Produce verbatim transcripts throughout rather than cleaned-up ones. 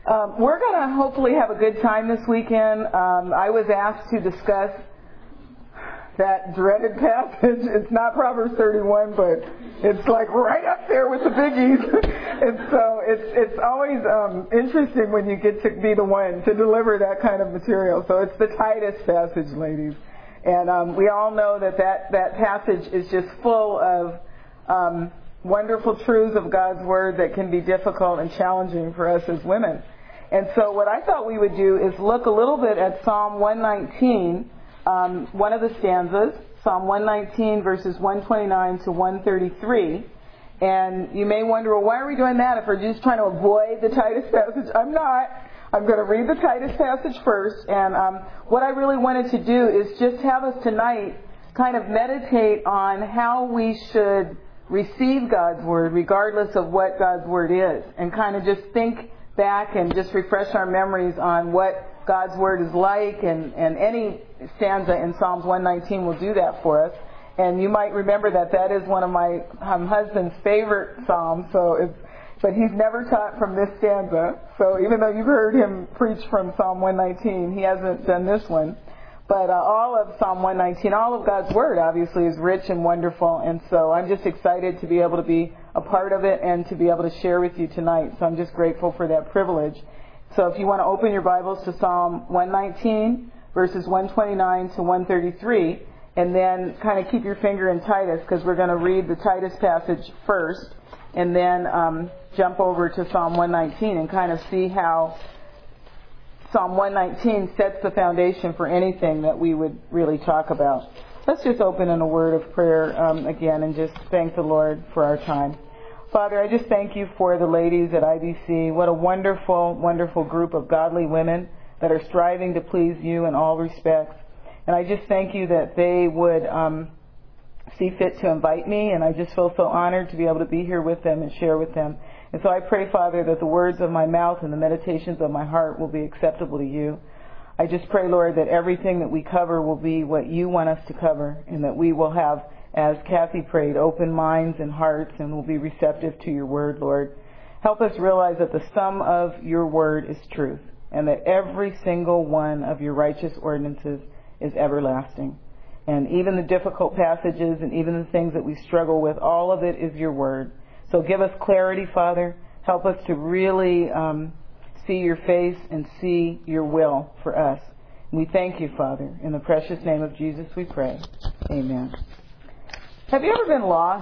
Um, we're going to hopefully have a good time this weekend. Um, I was asked to discuss that dreaded passage. It's not Proverbs thirty-one, but it's like right up there with the biggies. And so it's it's always um, interesting when you get to be the one to deliver that kind of material. So it's the Titus passage, ladies. And um, we all know that, that that passage is just full of um, wonderful truths of God's Word that can be difficult and challenging for us as women. And so what I thought we would do is look a little bit at Psalm one nineteen, um, one of the stanzas, Psalm one nineteen verses one twenty-nine to one thirty-three. And you may wonder, well, why are we doing that if we're just trying to avoid the Titus passage? I'm not. I'm going to read the Titus passage first. And um, what I really wanted to do is just have us tonight kind of meditate on how we should receive God's Word regardless of what God's Word is, and kind of just think back and just refresh our memories on what God's Word is like, and, and any stanza in Psalms one nineteen will do that for us. And you might remember that that is one of my um, husband's favorite psalms, so it's, but he's never taught from this stanza. So even though you've heard him preach from Psalm one nineteen, he hasn't done this one. But uh, all of Psalm one nineteen, all of God's Word, obviously, is rich and wonderful. And so I'm just excited to be able to be a part of it and to be able to share with you tonight. So I'm just grateful for that privilege. So if you want to open your Bibles to Psalm one nineteen, verses one twenty-nine to one thirty-three, and then kind of keep your finger in Titus, because we're going to read the Titus passage first, and then um, jump over to Psalm one nineteen and kind of see how Psalm one nineteen sets the foundation for anything that we would really talk about. Let's just open in a word of prayer um, again and just thank the Lord for our time. Father, I just thank you for the ladies at I B C. What a wonderful, wonderful group of godly women that are striving to please you in all respects. And I just thank you that they would um, see fit to invite me, and I just feel so honored to be able to be here with them and share with them. And so I pray, Father, that the words of my mouth and the meditations of my heart will be acceptable to you. I just pray, Lord, that everything that we cover will be what you want us to cover, and that we will have, as Kathy prayed, open minds and hearts, and will be receptive to your word, Lord. Help us realize that the sum of your word is truth, and that every single one of your righteous ordinances is everlasting. And even the difficult passages and even the things that we struggle with, all of it is your word. So give us clarity, Father. Help us to really um, see your face and see your will for us. And we thank you, Father. In the precious name of Jesus we pray. Amen. Have you ever been lost?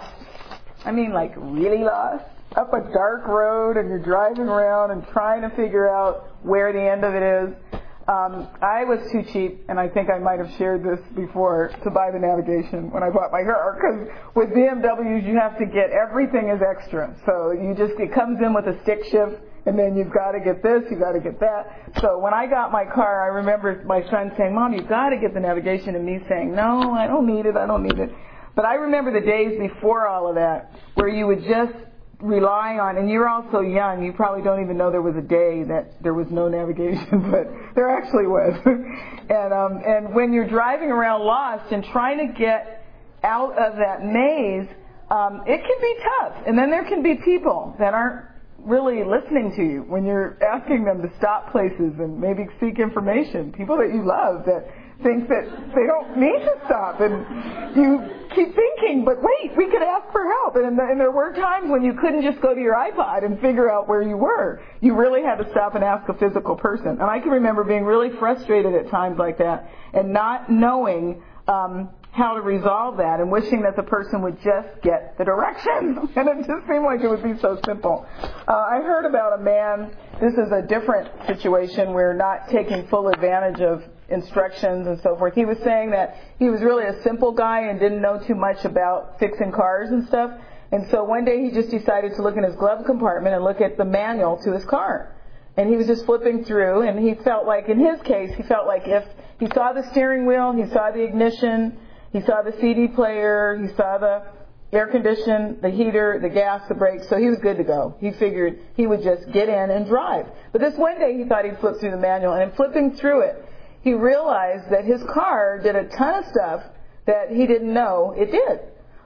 I mean, like really lost? Up a dark road and you're driving around and trying to figure out where the end of it is. Um, I was too cheap, and I think I might have shared this before, to buy the navigation when I bought my car. Because with B M Ws, you have to get everything is extra. So you just it comes in with a stick shift, and then you've got to get this, you've got to get that. So when I got my car, I remember my son saying, "Mom, you've got to get the navigation," and me saying, "No, I don't need it, I don't need it." But I remember the days before all of that, where you would just rely on, and you're also young, you probably don't even know there was a day that there was no navigation, but there actually was. and um, and when you're driving around lost and trying to get out of that maze, um, it can be tough. And then there can be people that aren't really listening to you when you're asking them to stop places and maybe seek information. People that you love that think that they don't need to stop, and you keep thinking, but wait, we could ask for help. And, the, and there were times when you couldn't just go to your iPod and figure out where you were. You really had to stop and ask a physical person. And I can remember being really frustrated at times like that and not knowing um, how to resolve that, and wishing that the person would just get the directions. And it just seemed like it would be so simple. Uh, I heard about a man, this is a different situation, where not taking full advantage of instructions and so forth. He was saying that he was really a simple guy and didn't know too much about fixing cars and stuff. And so one day he just decided to look in his glove compartment and look at the manual to his car. And he was just flipping through, and he felt like, in his case, he felt like if he saw the steering wheel, he saw the ignition, he saw the C D player, he saw the air condition, the heater, the gas, the brakes, so he was good to go. He figured he would just get in and drive. But this one day he thought he'd flip through the manual, and in flipping through it, he realized that his car did a ton of stuff that he didn't know it did.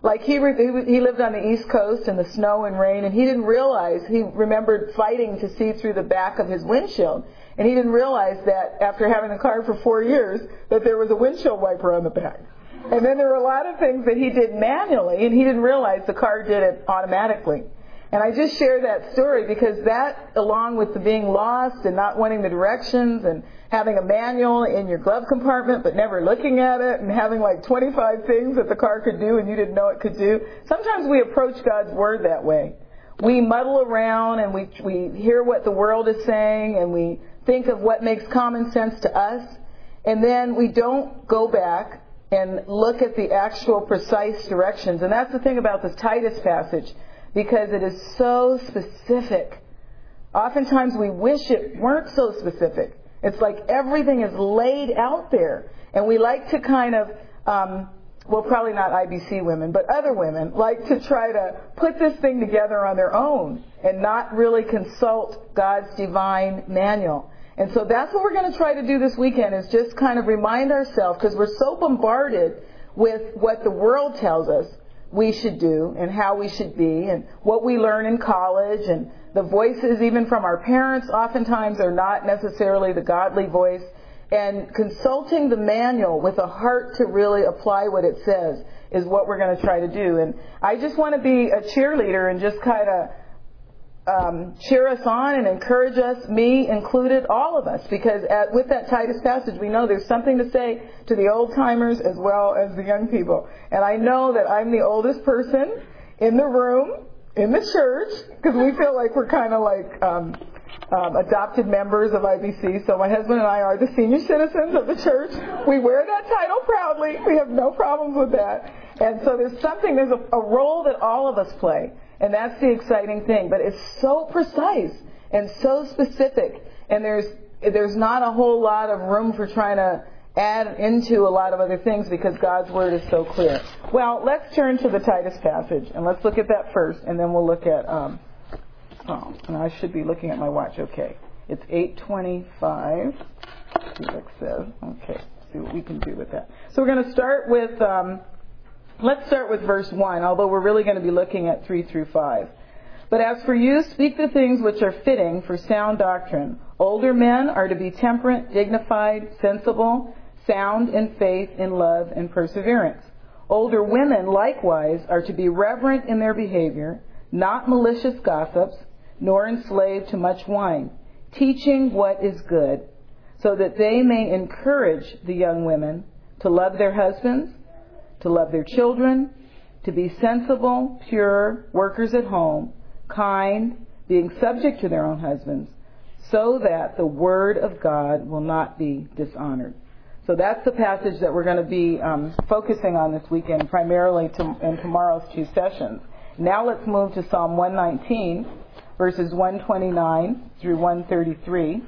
Like he, re- he lived on the East Coast in the snow and rain, and he didn't realize, he remembered fighting to see through the back of his windshield. And he didn't realize that after having the car for four years, that there was a windshield wiper on the back. And then there were a lot of things that he did manually, and he didn't realize the car did it automatically. And I just share that story because that, along with the being lost and not wanting the directions and having a manual in your glove compartment but never looking at it and having like twenty-five things that the car could do and you didn't know it could do, sometimes we approach God's Word that way. We muddle around and we we hear what the world is saying and we think of what makes common sense to us, and then we don't go back and look at the actual precise directions. And that's the thing about this Titus passage, because it is so specific. Oftentimes we wish it weren't so specific. It's like everything is laid out there. And we like to kind of, um, well, probably not I B C women, but other women like to try to put this thing together on their own and not really consult God's divine manual. And so that's what we're going to try to do this weekend, is just kind of remind ourselves, because we're so bombarded with what the world tells us we should do and how we should be and what we learn in college, and the voices even from our parents oftentimes are not necessarily the godly voice. And consulting the manual with a heart to really apply what it says is what we're going to try to do. And I just want to be a cheerleader and just kind of um, cheer us on and encourage us, me included, all of us, because at, with that Titus passage, we know there's something to say to the old timers as well as the young people. And I know that I'm the oldest person in the room, in the church, because we feel like we're kind of like um, um, adopted members of I B C. So my husband and I are the senior citizens of the church. We wear that title proudly. We have no problems with that. And so there's something, there's a, a role that all of us play. And that's the exciting thing. But it's so precise and so specific. And there's there's not a whole lot of room for trying to add into a lot of other things, because God's Word is so clear. Well, let's turn to the Titus passage, and let's look at that first, and then we'll look at, um, oh, and I should be looking at my watch, okay. It's eight twenty-five, see what it says. Okay, see what we can do with that. So we're going to start with, um, let's start with verse one, although we're really going to be looking at three through five. But as for you, speak the things which are fitting for sound doctrine. Older men are to be temperate, dignified, sensible, sound in faith, in love, and perseverance. Older women likewise are to be reverent in their behavior, not malicious gossips, nor enslaved to much wine, teaching what is good, so that they may encourage the young women to love their husbands, to love their children, to be sensible, pure, workers at home, kind, being subject to their own husbands, so that the word of God will not be dishonored. So that's the passage that we're going to be um, focusing on this weekend, primarily to, in tomorrow's two sessions. Now let's move to Psalm one nineteen, verses one twenty-nine through one thirty-three.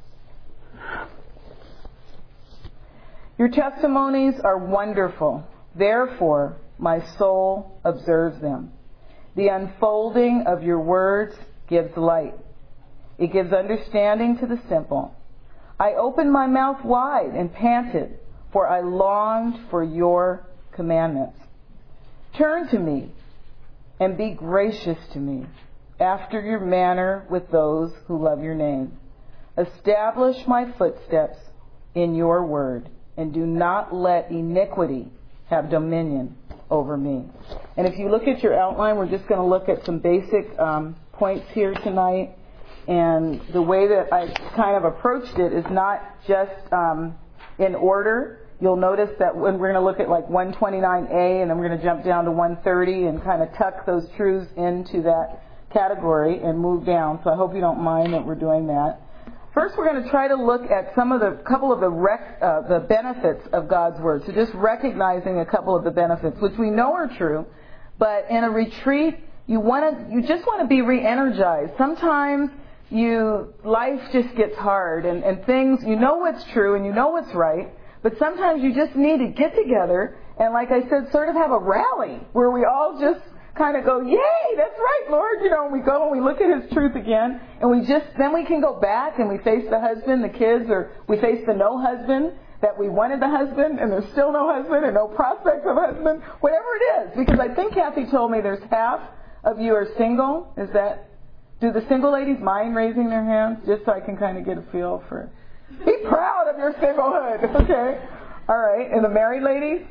Your testimonies are wonderful. Therefore, my soul observes them. The unfolding of your words gives light. It gives understanding to the simple. I opened my mouth wide and panted, for I longed for your commandments. Turn to me and be gracious to me, after your manner with those who love your name. Establish my footsteps in your word, and do not let iniquity have dominion over me. And if you look at your outline, we're just going to look at some basic um, points here tonight. And the way that I kind of approached it is not just um, in order. You'll notice that when we're going to look at like one twenty-nine A, and then we're going to jump down to one thirty and kind of tuck those truths into that category and move down. So I hope you don't mind that we're doing that. First, we're going to try to look at some of the couple of the rec, uh, the benefits of God's Word. So just recognizing a couple of the benefits, which we know are true, but in a retreat, you want to, you just want to be re-energized. Sometimes you life just gets hard, and, and things, you know what's true and you know what's right, but sometimes you just need to get together and, like I said, sort of have a rally where we all just kind of go, yay, that's right, Lord. You know, and we go and we look at His truth again, and we just, then we can go back and we face the husband, the kids, or we face the no husband that we wanted the husband and there's still no husband and no prospects of husband, whatever it is. Because I think Kathy told me there's half of you are single. Is that, do the single ladies mind raising their hands? Just so I can kind of get a feel for, be proud of your singlehood, okay? All right, and the married ladies?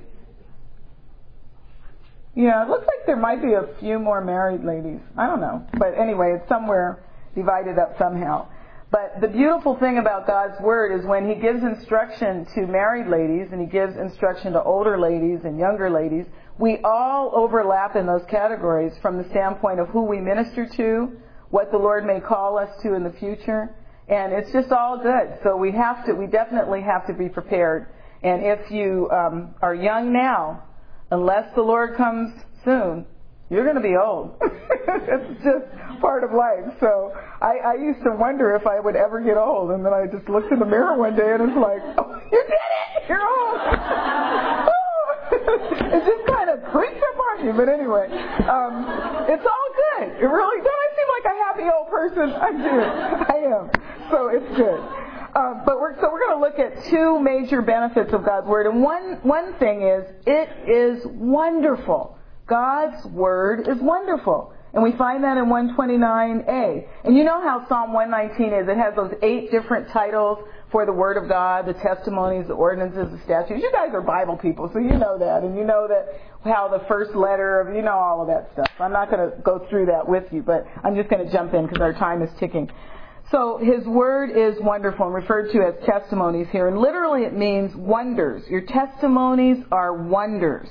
Yeah, it looks like there might be a few more married ladies. I don't know. But anyway, it's somewhere divided up somehow. But the beautiful thing about God's Word is when He gives instruction to married ladies and He gives instruction to older ladies and younger ladies, we all overlap in those categories from the standpoint of who we minister to, what the Lord may call us to in the future. And it's just all good. So we have to, we definitely have to be prepared. And if you um, are young now, unless the Lord comes soon, you're going to be old. It's just part of life. So I, I used to wonder if I would ever get old. And then I just looked in the mirror one day and it's like, oh, you did it! You're old! It just kind of creeps up on you. But anyway, um, it's all good. It really, don't I seem like a happy old person? I do. I am. So it's good. Um, but we're, so we're going to look at two major benefits of God's Word. And one, one thing is, it is wonderful. God's Word is wonderful. And we find that in one twenty-nine A. And you know how Psalm one nineteen is. It has those eight different titles for the Word of God, the testimonies, the ordinances, the statutes. You guys are Bible people, so you know that. And you know that how the first letter of, you know all of that stuff. I'm not going to go through that with you, but I'm just going to jump in because our time is ticking. So His Word is wonderful and referred to as testimonies here. And literally it means wonders. Your testimonies are wonders.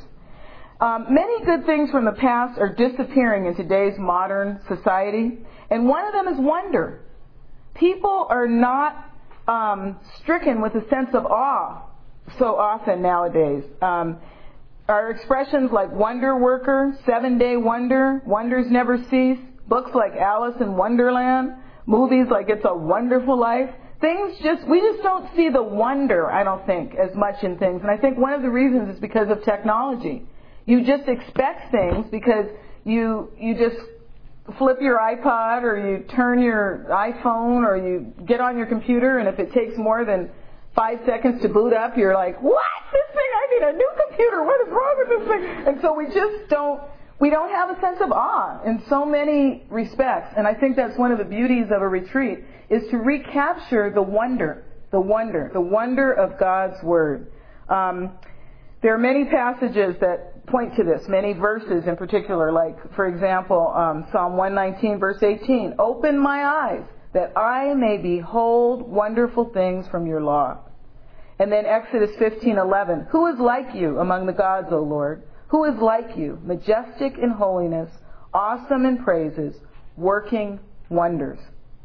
Um, many good things from the past are disappearing in today's modern society. And one of them is wonder. People are not um, stricken with a sense of awe so often nowadays. Um, our expressions like wonder worker, seven day wonder, wonders never cease, books like Alice in Wonderland, movies like It's a Wonderful Life. Things just, we just don't see the wonder, I don't think, as much in things. And I think one of the reasons is because of technology. You just expect things because you you just flip your iPod or you turn your iPhone or you get on your computer, and if it takes more than five seconds to boot up, you're like, what? This thing, I need a new computer. What is wrong with this thing? And so we just don't, we don't have a sense of awe in so many respects. And I think that's one of the beauties of a retreat, is to recapture the wonder, the wonder, the wonder of God's Word. Um, there are many passages that point to this, many verses in particular, like, for example, um, Psalm one nineteen, verse eighteen. Open my eyes that I may behold wonderful things from your law. And then Exodus fifteen eleven. Who is like you among the gods, O Lord? Who is like you, majestic in holiness, awesome in praises, working wonders?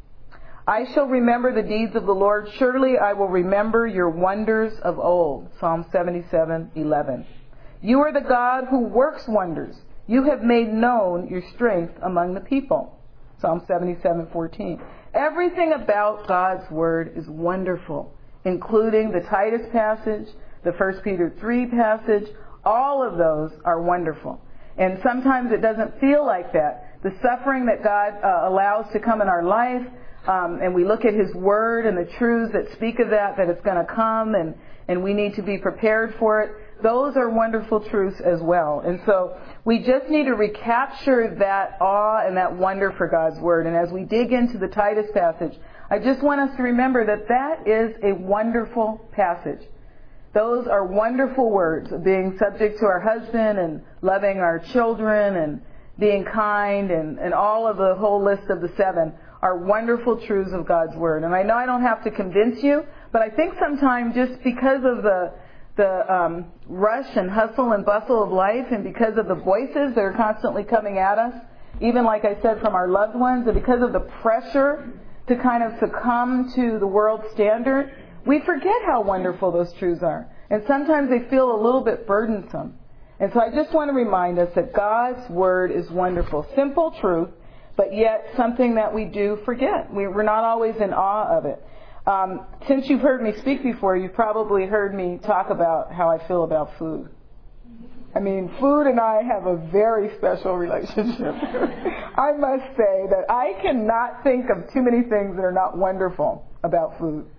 I shall remember the deeds of the Lord. Surely I will remember your wonders of old. Psalm seventy-seven eleven. You are the God who works wonders. You have made known your strength among the people. Psalm seventy-seven fourteen. Everything about God's Word is wonderful, including the Titus passage, the First Peter three passage. All of those are wonderful. And sometimes it doesn't feel like that. The suffering that God uh, allows to come in our life, um, and we look at His Word and the truths that speak of that, that it's going to come, and, and we need to be prepared for it. Those are wonderful truths as well. And so we just need to recapture that awe and that wonder for God's Word. And as we dig into the Titus passage, I just want us to remember that that is a wonderful passage. Those are wonderful words, being subject to our husband and loving our children and being kind and, and all of the whole list of the seven are wonderful truths of God's Word. And I know I don't have to convince you, but I think sometimes just because of the the um, rush and hustle and bustle of life, and because of the voices that are constantly coming at us, even like I said from our loved ones, and because of the pressure to kind of succumb to the world standard, we forget how wonderful those truths are. And sometimes they feel a little bit burdensome. And so I just want to remind us that God's Word is wonderful. Simple truth, but yet something that we do forget. We're not always in awe of it. Um, since you've heard me speak before, you've probably heard me talk about how I feel about food. I mean, food and I have a very special relationship. I must say that I cannot think of too many things that are not wonderful about food.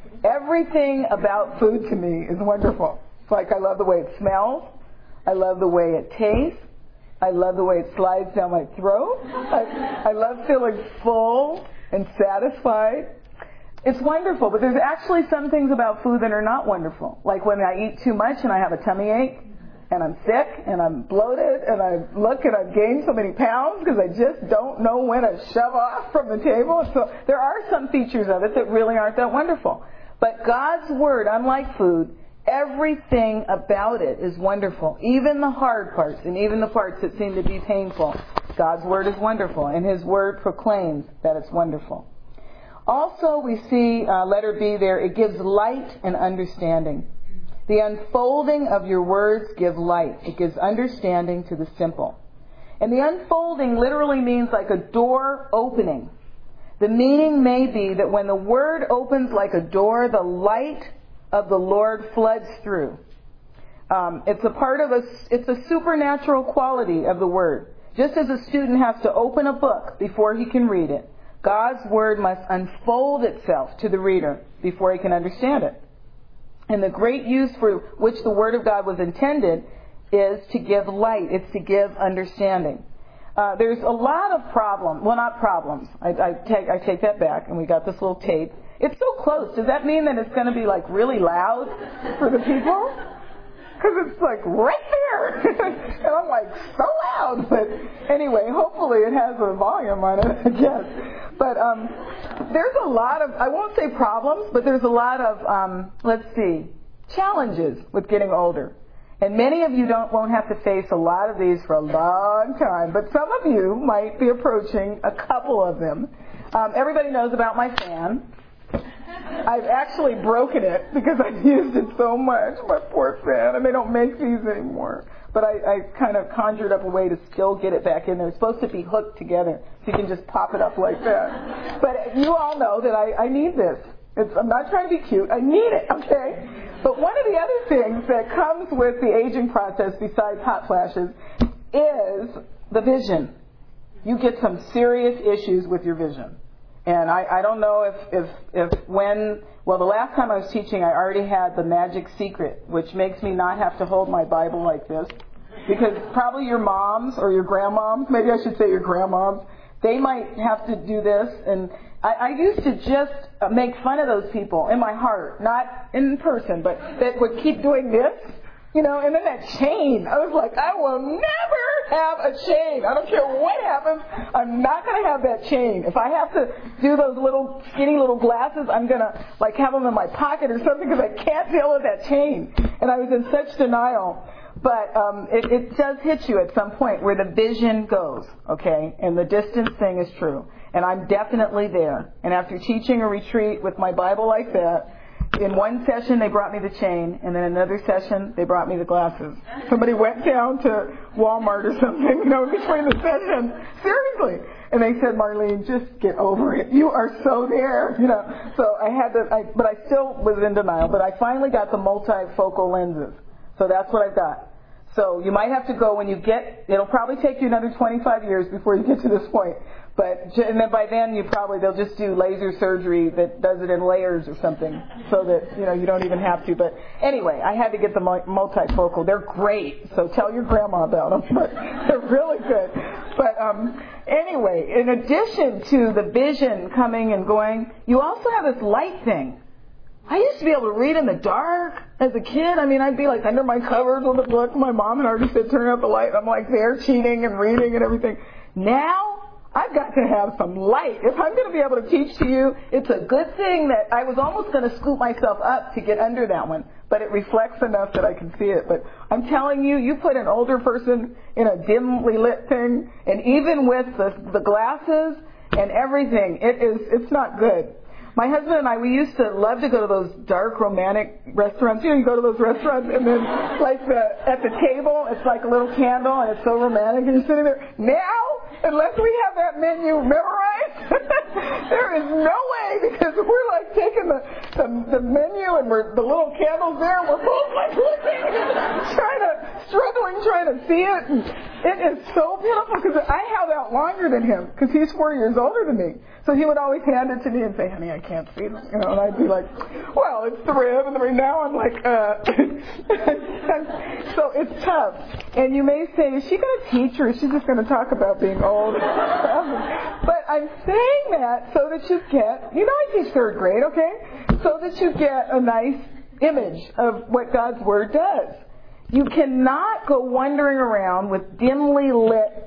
Everything about food to me is wonderful. It's like I love the way it smells. I love the way it tastes. I love the way it slides down my throat. I, I love feeling full and satisfied. It's wonderful, but there's actually some things about food that are not wonderful. Like when I eat too much and I have a tummy ache, and I'm sick, and I'm bloated, and I look and I've gained so many pounds because I just don't know when to shove off from the table. So there are some features of it that really aren't that wonderful. But God's Word, unlike food, everything about it is wonderful. Even the hard parts and even the parts that seem to be painful. God's Word is wonderful, and His Word proclaims that it's wonderful. Also, we see, uh, letter B there, it gives light and understanding. The unfolding of your words give light. It gives understanding to the simple. And the unfolding literally means like a door opening. The meaning may be that when the Word opens like a door, the light of the Lord floods through. Um, it's a part of a, it's a supernatural quality of the Word. Just as a student has to open a book before he can read it, God's Word must unfold itself to the reader before he can understand it. And the great use for which the Word of God was intended is to give light. It's to give understanding. Uh, there's a lot of problems. Well, not problems. I, I take I take that back. And we got this little tape. It's so close. Does that mean that it's going to be like really loud for the people? Because it's like right there. And I'm like so loud. But anyway, hopefully it has a volume on it, I guess. But um, there's a lot of, I won't say problems, but there's a lot of, um, let's see, challenges with getting older. And many of you don't won't have to face a lot of these for a long time. But some of you might be approaching a couple of them. Um, everybody knows about my fan. I've actually broken it because I've used it so much, my poor fan, and they don't make these anymore. But I, I kind of conjured up a way to still get it back in there. It's supposed to be hooked together, so you can just pop it up like that. But you all know that I, I need this. It's, I'm not trying to be cute. I need it, okay? But one of the other things that comes with the aging process besides hot flashes is the vision. You get some serious issues with your vision. And I, I don't know if, if, if when, well, the last time I was teaching, I already had the magic secret, which makes me not have to hold my Bible like this. Because probably your moms or your grandmoms, maybe I should say your grandmoms, they might have to do this. And I, I used to just make fun of those people in my heart, not in person, but that would keep doing this. You know, and then that chain, I was like, I will never have a chain. I don't care what happens. I'm not going to have that chain. If I have to do those little skinny little glasses, I'm going to like have them in my pocket or something because I can't deal with that chain. And I was in such denial. But um, it, it does hit you at some point where the vision goes, okay? And the distance thing is true. And I'm definitely there. And after teaching a retreat with my Bible like that, in one session, they brought me the chain, and then another session, they brought me the glasses. Somebody went down to Walmart or something, you know, between the sessions. Seriously. And they said, Marlene, just get over it. You are so there, you know. So I had to, I, but I still was in denial. But I finally got the multifocal lenses. So that's what I've got. So you might have to go when you get, it'll probably take you another twenty-five years before you get to this point. But and then by then you probably they'll just do laser surgery that does it in layers or something, so that you know you don't even have to. But anyway, I had to get the multifocal. They're great, so tell your grandma about them. But they're really good. But um, anyway, in addition to the vision coming and going, you also have this light thing. I used to be able to read in the dark as a kid. I mean, I'd be like under my covers with a book. My mom had already said, turn out the light. I'm like there cheating and reading and everything. Now, I've got to have some light. If I'm going to be able to teach to you, it's a good thing that I was almost going to scoop myself up to get under that one. But it reflects enough that I can see it. But I'm telling you, you put an older person in a dimly lit thing, and even with the, the glasses and everything, it is, it's not good. My husband and I, we used to love to go to those dark romantic restaurants. You know, you go to those restaurants and then like the, at the table, it's like a little candle and it's so romantic and you're sitting there. Now, unless we have that menu memorized, there is no way because we're like taking the, the, the menu and we're, the little candles there and we're both like looking, trying to, struggling, trying to see it. And It is so pitiful because I held out longer than him because he's four years older than me. So he would always hand it to me and say, honey, I can't see them. You know, and I'd be like, well, it's the rib. And right now I'm like, uh. So it's tough. And you may say, is she going to teach or is she just going to talk about being old? But I'm saying that so that you get, you know, I teach third grade, okay? So that you get a nice image of what God's Word does. You cannot go wandering around with dimly lit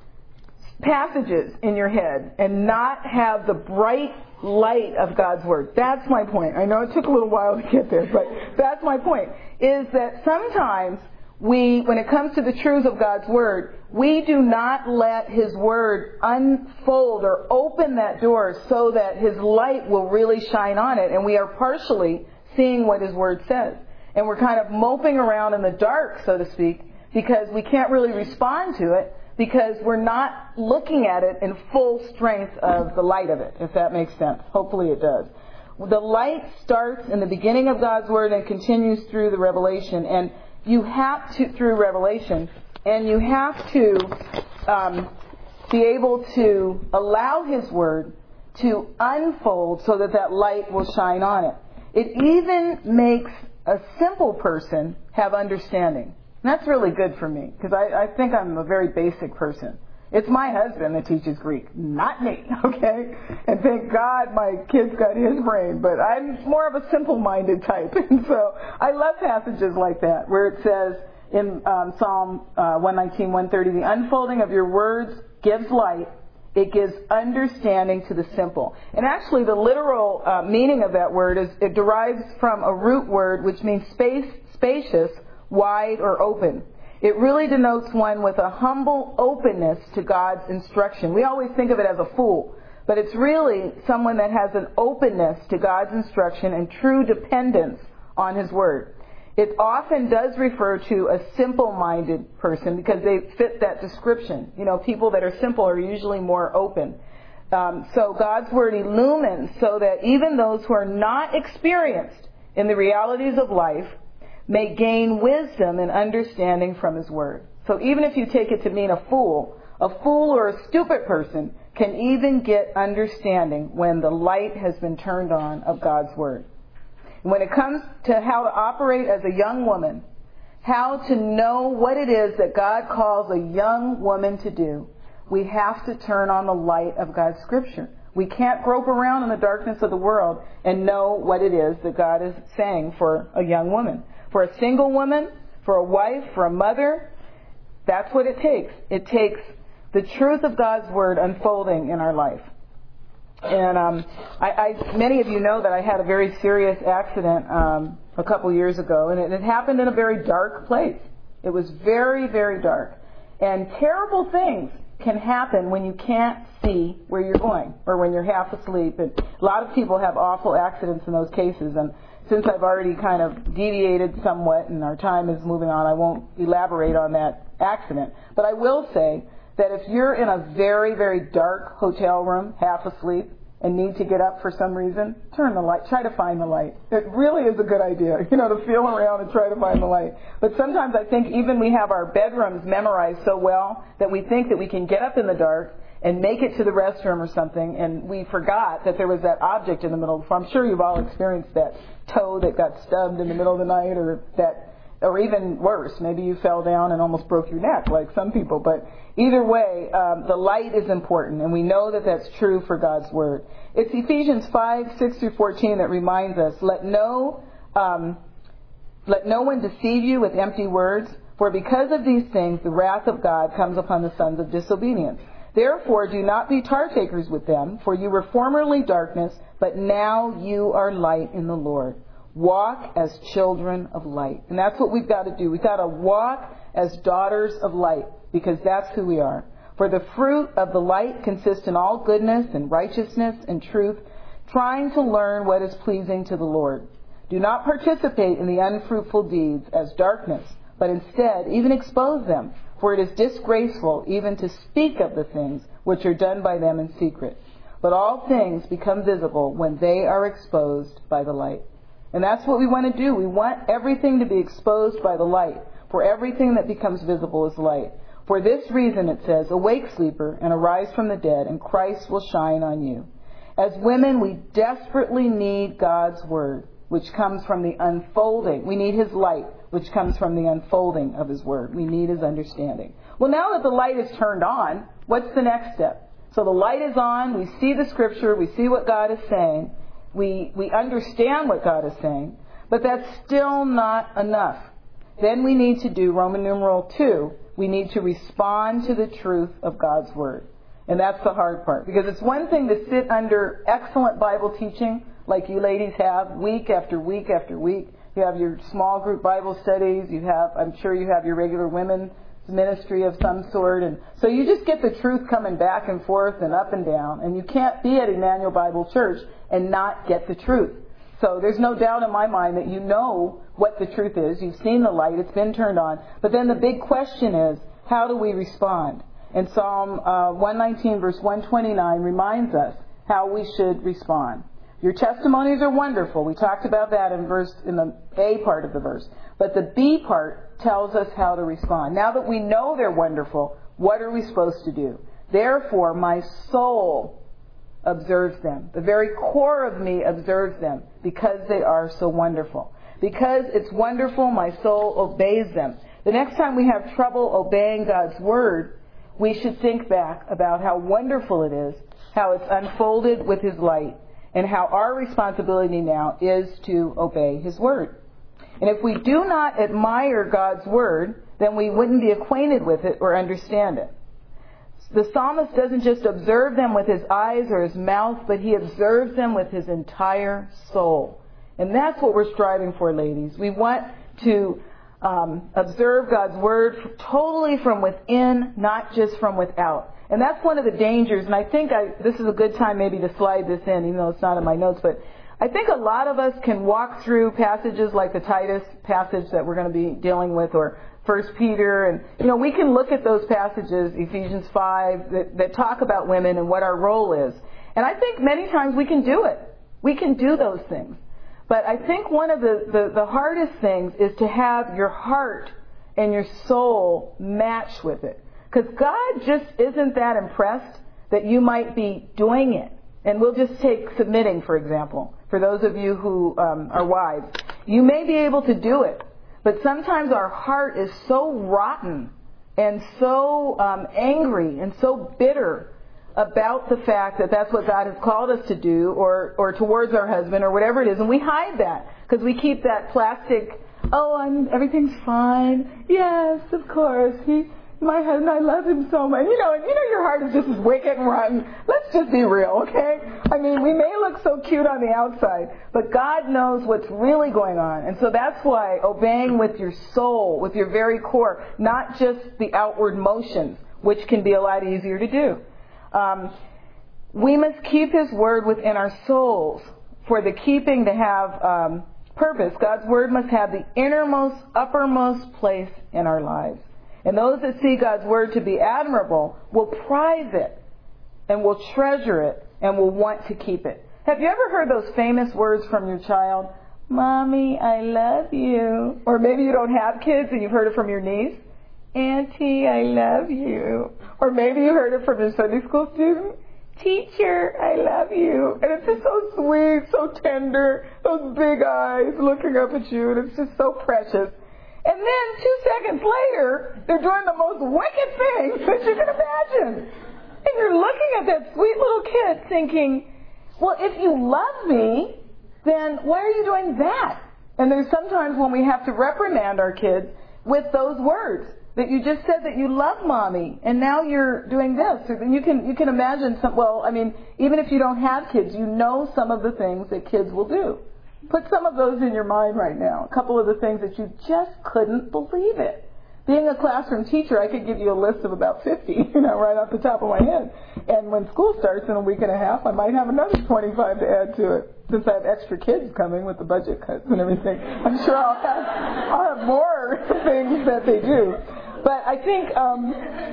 passages in your head and not have the bright light of God's Word. That's my point. I know it took a little while to get there, but that's my point, is that sometimes we, when it comes to the truth of God's Word, we do not let His Word unfold or open that door so that His light will really shine on it, and we are partially seeing what His Word says. And we're kind of moping around in the dark, so to speak, because we can't really respond to it because we're not looking at it in full strength of the light of it, if that makes sense. Hopefully it does. The light starts in the beginning of God's Word and continues through the Revelation. And you have to, through Revelation, and you have to um, be able to allow His Word to unfold so that that light will shine on it. It even makes a simple person have understanding. And that's really good for me, because I, I think I'm a very basic person. It's my husband that teaches Greek, not me, okay? And thank God my kid's got his brain, but I'm more of a simple-minded type. And so I love passages like that, where it says in um, Psalm uh, one nineteen, one thirty, the unfolding of your words gives light. It gives understanding to the simple. And actually the literal uh, meaning of that word is it derives from a root word which means space, spacious, wide, or open. It really denotes one with a humble openness to God's instruction. We always think of it as a fool, but it's really someone that has an openness to God's instruction and true dependence on His Word. It often does refer to a simple-minded person because they fit that description. You know, people that are simple are usually more open. Um, so God's Word illumines so that even those who are not experienced in the realities of life may gain wisdom and understanding from His Word. So even if you take it to mean a fool, a fool or a stupid person can even get understanding when the light has been turned on of God's Word. When it comes to how to operate as a young woman, how to know what it is that God calls a young woman to do, we have to turn on the light of God's Scripture. We can't grope around in the darkness of the world and know what it is that God is saying for a young woman. For a single woman, for a wife, for a mother, that's what it takes. It takes the truth of God's Word unfolding in our life. And um, I, I, many of you know that I had a very serious accident um, a couple years ago, and it, it happened in a very dark place. It was very, very dark. And terrible things can happen when you can't see where you're going or when you're half asleep. And a lot of people have awful accidents in those cases. And since I've already kind of deviated somewhat and our time is moving on, I won't elaborate on that accident. But I will say that if you're in a very, very dark hotel room, half asleep, and need to get up for some reason, turn the light. Try to find the light. It really is a good idea, you know, to feel around and try to find the light. But sometimes I think even we have our bedrooms memorized so well that we think that we can get up in the dark and make it to the restroom or something, and we forgot that there was that object in the middle of the floor. I'm sure you've all experienced that toe that got stubbed in the middle of the night, or that, or even worse, maybe you fell down and almost broke your neck like some people. But either way, um, the light is important, and we know that that's true for God's Word. It's Ephesians five, six through fourteen that reminds us, let no, um, let no one deceive you with empty words, for because of these things the wrath of God comes upon the sons of disobedience. Therefore, do not be partakers with them, for you were formerly darkness, but now you are light in the Lord. Walk as children of light. And that's what we've got to do. We've got to walk as daughters of light, because that's who we are. For the fruit of the light consists in all goodness and righteousness and truth, trying to learn what is pleasing to the Lord. Do not participate in the unfruitful deeds as darkness, but instead even expose them. For it is disgraceful even to speak of the things which are done by them in secret. But all things become visible when they are exposed by the light. And that's what we want to do. We want everything to be exposed by the light. For everything that becomes visible is light. For this reason, it says, awake, sleeper, and arise from the dead, and Christ will shine on you. As women, we desperately need God's word, which comes from the unfolding. We need his light, which comes from the unfolding of his word. We need his understanding. Well, now that the light is turned on, what's the next step? So the light is on. We see the scripture. We see what God is saying. We, we understand what God is saying. But that's still not enough. Then we need to do Roman numeral two. We need to respond to the truth of God's word. And that's the hard part. Because it's one thing to sit under excellent Bible teaching like you ladies have week after week after week. You have your small group Bible studies. You have, I'm sure you have your regular women's ministry of some sort. And so you just get the truth coming back and forth and up and down. And you can't be at Emmanuel Bible Church and not get the truth. So there's no doubt in my mind that you know what the truth is. You've seen the light. It's been turned on. But then the big question is, how do we respond? And Psalm uh, one nineteen verse one twenty-nine reminds us how we should respond. Your testimonies are wonderful. We talked about that in verse in the A part of the verse. But the B part tells us how to respond. Now that we know they're wonderful, what are we supposed to do? Therefore, my soul observes them. The very core of me observes them because they are so wonderful. Because it's wonderful, my soul obeys them. The next time we have trouble obeying God's word, we should think back about how wonderful it is, how it's unfolded with his light, and how our responsibility now is to obey his word. And if we do not admire God's word, then we wouldn't be acquainted with it or understand it. The psalmist doesn't just observe them with his eyes or his mouth, but he observes them with his entire soul. And that's what we're striving for, ladies. We want to um, observe God's word totally from within, not just from without. And that's one of the dangers. And I think I, this is a good time maybe to slide this in, even though it's not in my notes. But I think a lot of us can walk through passages like the Titus passage that we're going to be dealing with, or First Peter, and you know, we can look at those passages, Ephesians five, that, that talk about women and what our role is. And I think many times we can do it. We can do those things. But I think one of the, the, the hardest things is to have your heart and your soul match with it. Because God just isn't that impressed that you might be doing it. And we'll just take submitting, for example, for those of you who um, are wives. You may be able to do it, but sometimes our heart is so rotten and so um, angry and so bitter about the fact that that's what God has called us to do, or, or towards our husband, or whatever it is. And we hide that because we keep that plastic, oh, I'm, everything's fine. Yes, of course. He, my husband, I love him so much. You know, and you know your heart is just as wicked and rotten. Let's just be real, okay? I mean, we may look so cute on the outside, but God knows what's really going on. And so that's why obeying with your soul, with your very core, not just the outward motions, which can be a lot easier to do. Um, we must keep his word within our souls for the keeping to have um, purpose. God's word must have the innermost, uppermost place in our lives. And those that see God's word to be admirable will prize it and will treasure it and will want to keep it. Have you ever heard those famous words from your child? Mommy, I love you. Or maybe you don't have kids and you've heard it from your niece. Auntie, I love you. Or maybe you heard it from your Sunday school student. Teacher, I love you. And it's just so sweet, so tender, those big eyes looking up at you, and it's just so precious. And then two seconds later, they're doing the most wicked thing that you can imagine. And you're looking at that sweet little kid thinking, well, if you love me, then why are you doing that? And there's sometimes when we have to reprimand our kids with those words. That you just said that you love mommy, and now you're doing this. And you can you can imagine some. Well, I mean, even if you don't have kids, you know some of the things that kids will do. Put some of those in your mind right now. A couple of the things that you just couldn't believe it. Being a classroom teacher, I could give you a list of about fifty, you know, right off the top of my head. And when school starts in a week and a half, I might have another twenty-five to add to it. Since I have extra kids coming with the budget cuts and everything, I'm sure I'll have I'll have more things that they do. But I think um,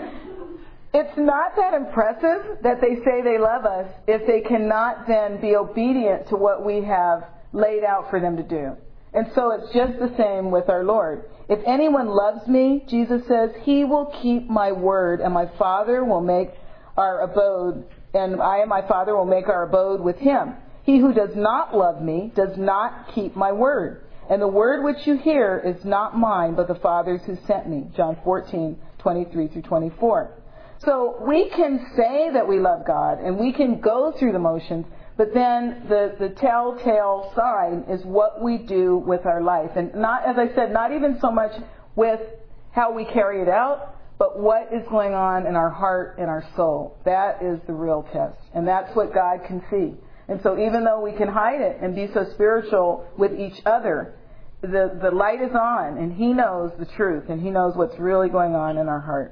it's not that impressive that they say they love us if they cannot then be obedient to what we have laid out for them to do. And so it's just the same with our Lord. If anyone loves me, Jesus says, he will keep my word, and my Father will make our abode, and I and my Father will make our abode with him. He who does not love me does not keep my word. And the word which you hear is not mine, but the Father's who sent me. John fourteen, twenty-three through twenty-four. So we can say that we love God, and we can go through the motions, but then the, the telltale sign is what we do with our life. And not, as I said, not even so much with how we carry it out, but what is going on in our heart and our soul. That is the real test. And that's what God can see. And so even though we can hide it and be so spiritual with each other, the, the light is on, and he knows the truth, and he knows what's really going on in our heart.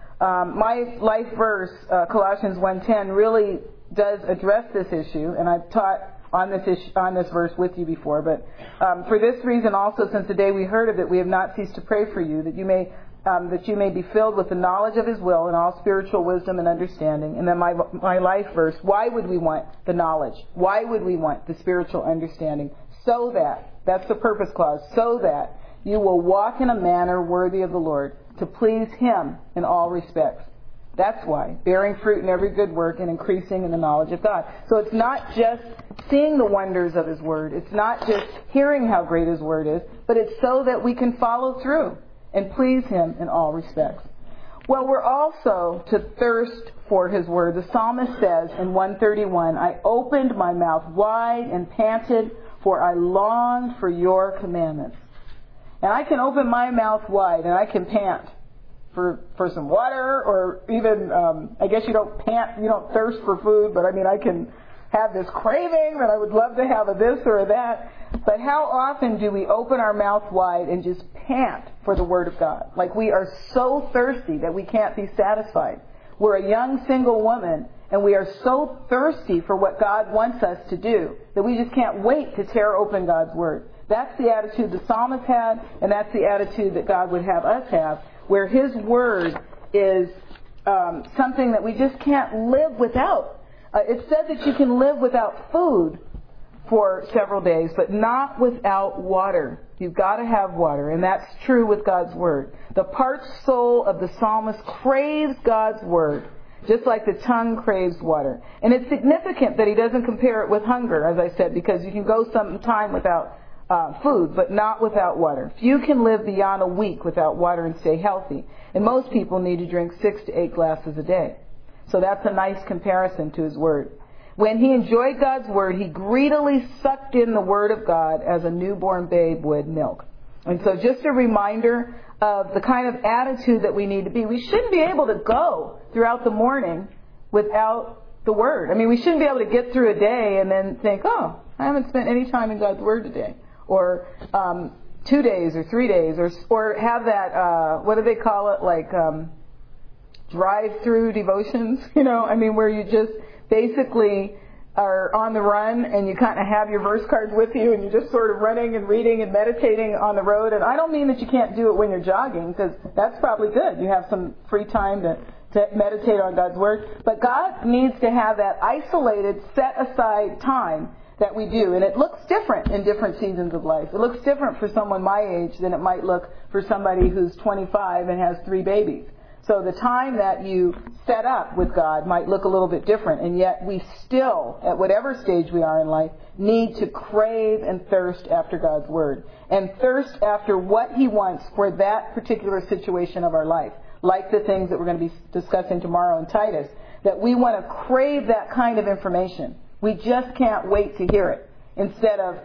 Um, my life verse, uh, Colossians one ten, really does address this issue, and I've taught on this issue, on this verse with you before. But um, for this reason also, since the day we heard of it, we have not ceased to pray for you, that you may um, that you may be filled with the knowledge of his will and all spiritual wisdom and understanding. And then my my life verse: why would we want the knowledge? Why would we want the spiritual understanding? So that, that's the purpose clause, so that you will walk in a manner worthy of the Lord, to please him in all respects. That's why. Bearing fruit in every good work and increasing in the knowledge of God. So it's not just seeing the wonders of his word. It's not just hearing how great his word is, but it's so that we can follow through and please him in all respects. Well, we're also to thirst for his word. The psalmist says in one thirty-one, I opened my mouth wide and panted, for I longed for your commandments. And I can open my mouth wide and I can pant for for some water, or even, um, I guess you don't pant, you don't thirst for food, but I mean, I can have this craving that I would love to have a this or a that. But how often do we open our mouth wide and just pant for the Word of God? Like we are so thirsty that we can't be satisfied. We're a young single woman, and we are so thirsty for what God wants us to do that we just can't wait to tear open God's Word. That's the attitude the psalmist had, and that's the attitude that God would have us have, where his word is um, something that we just can't live without. Uh, it's said that you can live without food for several days, but not without water. You've got to have water, and that's true with God's word. The parched soul of the psalmist craves God's word, just like the tongue craves water. And it's significant that he doesn't compare it with hunger, as I said, because you can go some time without Uh, food, but not without water. Few can live beyond a week without water and stay healthy. And most people need to drink six to eight glasses a day. So that's a nice comparison to his word. When he enjoyed God's word, he greedily sucked in the word of God as a newborn babe would milk. And so just a reminder of the kind of attitude that we need to be. We shouldn't be able to go throughout the morning without the word. I mean, we shouldn't be able to get through a day and then think, oh, I haven't spent any time in God's word today. Or um, two days or three days, or or have that, uh, what do they call it, like um, drive-through devotions, you know, I mean, where you just basically are on the run and you kind of have your verse cards with you and you're just sort of running and reading and meditating on the road. And I don't mean that you can't do it when you're jogging, because that's probably good. You have some free time to, to meditate on God's word. But God needs to have that isolated, set-aside time that we do. And it looks different in different seasons of life. It looks different for someone my age than it might look for somebody who's twenty-five and has three babies. So the time that you set up with God might look a little bit different. And yet we still, at whatever stage we are in life, need to crave and thirst after God's Word. And thirst after what He wants for that particular situation of our life. Like the things that we're going to be discussing tomorrow in Titus. That we want to crave that kind of information. We just can't wait to hear it. Instead of,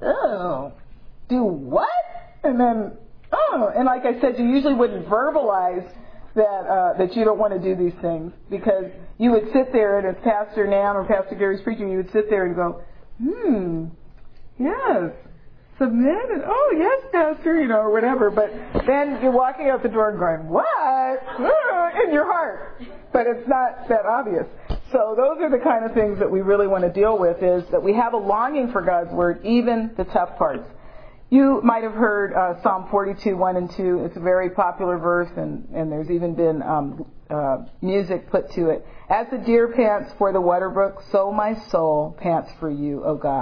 oh, do what? And then, oh, and like I said, you usually wouldn't verbalize that uh, that you don't want to do these things, because you would sit there, and as Pastor Nam or Pastor Gary's preaching, you would sit there and go, hmm, yes, submit, and oh, yes, Pastor, you know, or whatever. But then you're walking out the door and going, what? In your heart. But it's not that obvious. So those are the kind of things that we really want to deal with, is that we have a longing for God's Word, even the tough parts. You might have heard uh, Psalm forty-two, one and two. It's a very popular verse, and, and there's even been um, uh, music put to it. As the deer pants for the water brook, so my soul pants for you, O God.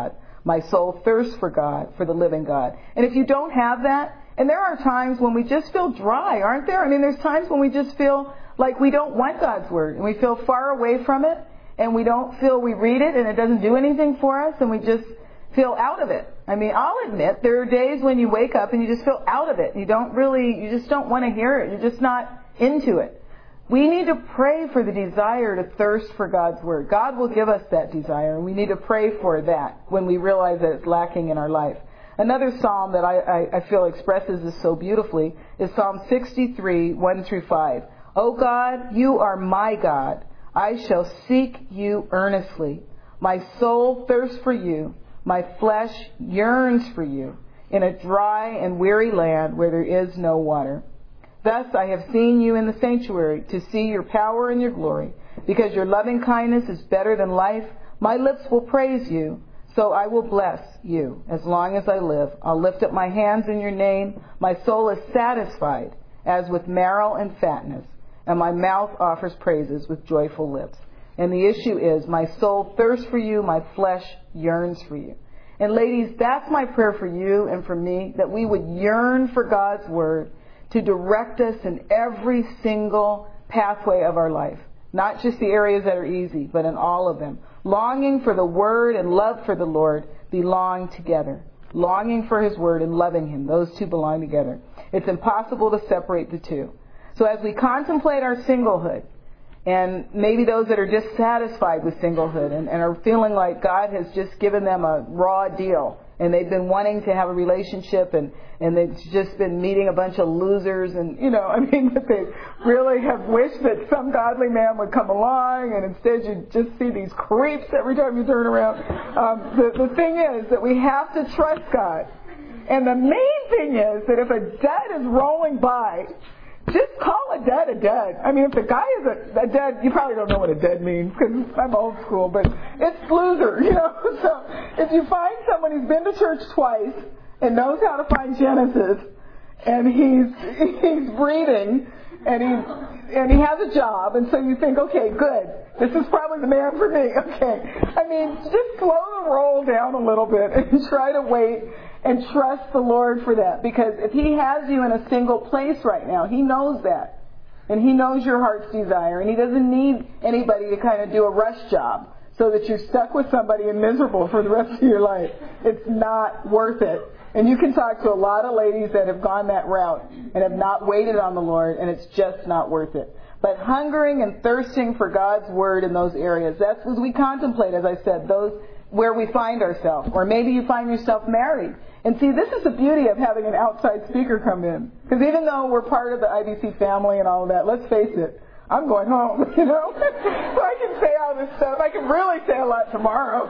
My soul thirsts for God, for the living God. And if you don't have that, and there are times when we just feel dry, aren't there? I mean, there's times when we just feel like we don't want God's Word, and we feel far away from it, and we don't feel we read it, and it doesn't do anything for us, and we just feel out of it. I mean, I'll admit, there are days when you wake up and you just feel out of it. You don't really, you just don't want to hear it. You're just not into it. We need to pray for the desire to thirst for God's Word. God will give us that desire, and we need to pray for that when we realize that it's lacking in our life. Another psalm that I, I, I feel expresses this so beautifully is Psalm sixty-three, one through five. O God, you are my God. I shall seek you earnestly. My soul thirsts for you. My flesh yearns for you in a dry and weary land where there is no water. Thus I have seen you in the sanctuary to see your power and your glory. Because your loving kindness is better than life, my lips will praise you. So I will bless you as long as I live. I'll lift up my hands in your name. My soul is satisfied as with marrow and fatness, and my mouth offers praises with joyful lips. And the issue is, my soul thirsts for you, my flesh yearns for you. And ladies, that's my prayer for you and for me, that we would yearn for God's Word to direct us in every single pathway of our life. Not just the areas that are easy, but in all of them. Longing for the Word and love for the Lord belong together. Longing for His Word and loving Him, those two belong together. It's impossible to separate the two. So as we contemplate our singlehood, and maybe those that are dissatisfied with singlehood and, and are feeling like God has just given them a raw deal, and they've been wanting to have a relationship, and, and they've just been meeting a bunch of losers, and, you know, I mean, that they really have wished that some godly man would come along, and instead you just see these creeps every time you turn around. Um, the, the thing is that we have to trust God. And the main thing is that if a debt is rolling by, just call a dead a dead. I mean, if the guy is a, a dead, you probably don't know what a dead means because I'm old school, but it's loser, you know. So if you find someone who's been to church twice and knows how to find Genesis, and he's he's breathing, and he and he has a job, and so you think, okay, good, this is probably the man for me. Okay, I mean, just slow the roll down a little bit and try to wait. And trust the Lord for that. Because if He has you in a single place right now, He knows that. And He knows your heart's desire. And He doesn't need anybody to kind of do a rush job so that you're stuck with somebody and miserable for the rest of your life. It's not worth it. And you can talk to a lot of ladies that have gone that route and have not waited on the Lord, and it's just not worth it. But hungering and thirsting for God's Word in those areas, that's what we contemplate, as I said, those where we find ourselves. Or maybe you find yourself married. And see, this is the beauty of having an outside speaker come in. Because even though we're part of the I B C family and all of that, let's face it, I'm going home, you know. So I can say all this stuff. I can really say a lot tomorrow.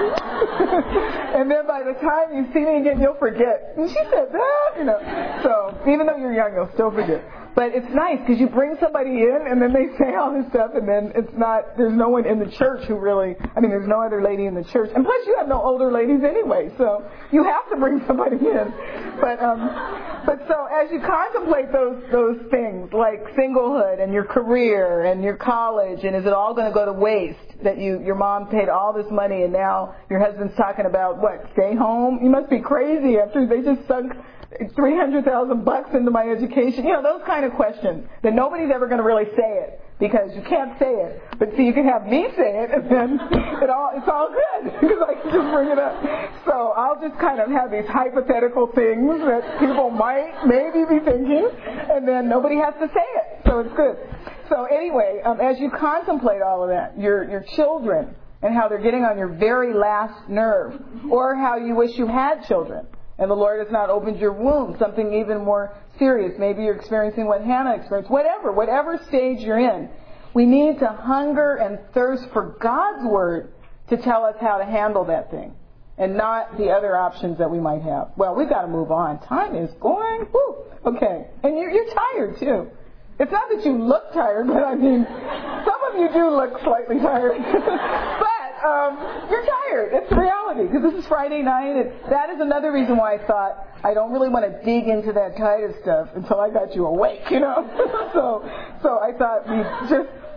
And then by the time you see me again, you'll forget. And she said that, you know. So even though you're young, you'll still forget. But it's nice because you bring somebody in and then they say all this stuff, and then it's not, there's no one in the church who really, I mean, there's no other lady in the church. And plus you have no older ladies anyway, so you have to bring somebody in. But, um, but so as you contemplate those, those things like singlehood and your career and your college, and is it all going to go to waste that you, your mom paid all this money and now your husband's talking about what, stay home? You must be crazy after they just sunk three hundred thousand bucks into my education. You know, those kind of questions that nobody's ever going to really say it because you can't say it. But see, you can have me say it, and then it all it's all good because I can just bring it up. So I'll just kind of have these hypothetical things that people might maybe be thinking, and then nobody has to say it. So it's good. So anyway, um, as you contemplate all of that, your your children and how they're getting on your very last nerve, or how you wish you had children, and the Lord has not opened your womb, something even more serious. Maybe you're experiencing what Hannah experienced. Whatever, whatever stage you're in, we need to hunger and thirst for God's Word to tell us how to handle that thing, and not the other options that we might have. Well, we've got to move on. Time is going. Woo. Okay. And you're, you're tired, too. It's not that you look tired, but I mean, some of you do look slightly tired. But um, you're tired. It's the reality, because this is Friday night, and that is another reason why I thought I don't really want to dig into that Titus stuff until I got you awake, you know. so, so I thought we just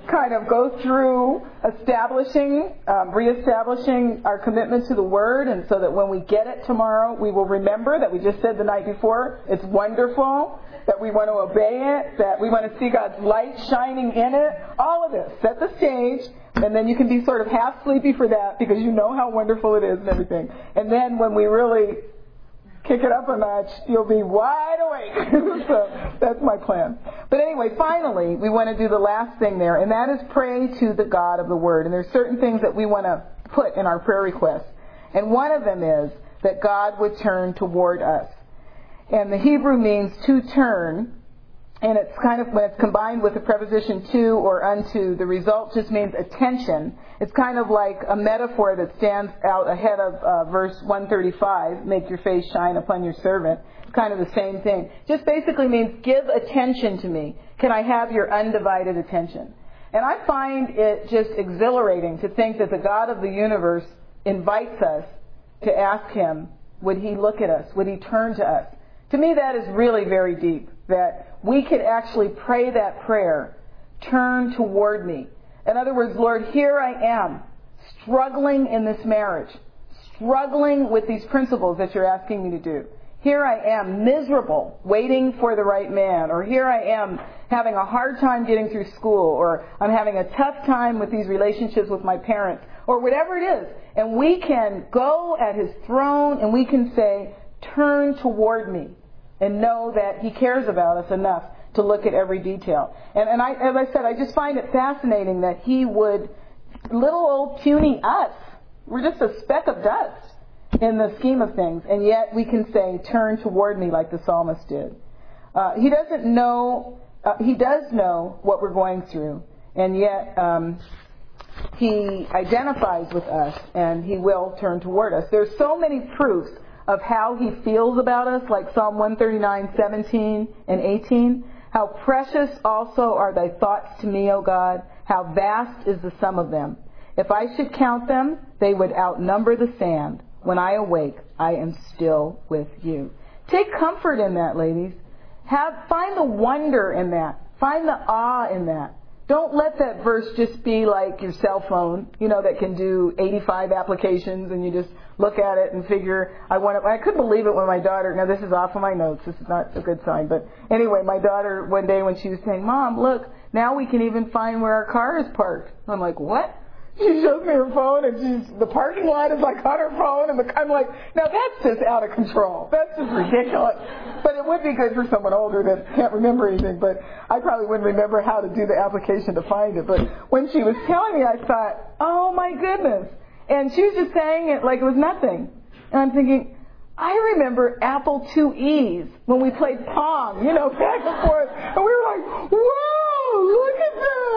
kind of go through establishing, um, reestablishing our commitment to the Word, and so that when we get it tomorrow, we will remember that we just said the night before, it's wonderful, that we want to obey it, that we want to see God's light shining in it. All of this. Set the stage, and then you can be sort of half sleepy for that because you know how wonderful it is and everything. And then when we really kick it up a notch, you'll be wide awake. So that's my plan. But anyway, finally, we want to do the last thing there, and that is pray to the God of the Word. And there's certain things that we want to put in our prayer requests. And one of them is that God would turn toward us. And the Hebrew means to turn, and it's kind of, when it's combined with the preposition to or unto, the result just means attention. It's kind of like a metaphor that stands out ahead of uh, verse one thirty-five, make your face shine upon your servant. It's kind of the same thing. Just basically means give attention to me. Can I have your undivided attention? And I find it just exhilarating to think that the God of the universe invites us to ask Him, would He look at us? Would He turn to us? To me, that is really very deep, that we could actually pray that prayer, turn toward me. In other words, Lord, here I am, struggling in this marriage, struggling with these principles that you're asking me to do. Here I am, miserable, waiting for the right man. Or here I am, having a hard time getting through school. Or I'm having a tough time with these relationships with my parents. Or whatever it is. And we can go at His throne and we can say, turn toward me. And know that He cares about us enough to look at every detail. And, and I, as I said, I just find it fascinating that He would, little old puny us, we're just a speck of dust in the scheme of things. And yet we can say, turn toward me like the psalmist did. Uh, he doesn't know, uh, He does know what we're going through. And yet um, He identifies with us and He will turn toward us. There's so many proofs of how He feels about us, like Psalm one thirty-nine, seventeen and eighteen. How precious also are thy thoughts to me, O God. How vast is the sum of them. If I should count them, they would outnumber the sand. When I awake, I am still with you. Take comfort in that, ladies. Have, find the wonder in that. Find the awe in that. Don't let that verse just be like your cell phone, you know, that can do eighty-five applications and you just look at it and figure, I want to, I couldn't believe it when my daughter, now this is off of my notes, this is not a good sign, but anyway, my daughter one day when she was saying, Mom, look, now we can even find where our car is parked. I'm like, what? She shows me her phone and she's, the parking lot is like on her phone and the, I'm like, now that's just out of control. That's just ridiculous. But it would be good for someone older that can't remember anything, but I probably wouldn't remember how to do the application to find it. But when she was telling me, I thought, oh my goodness. And she was just saying it like it was nothing. And I'm thinking, I remember Apple two E's when we played Pong, you know, back and forth. And we were like, whoa, look at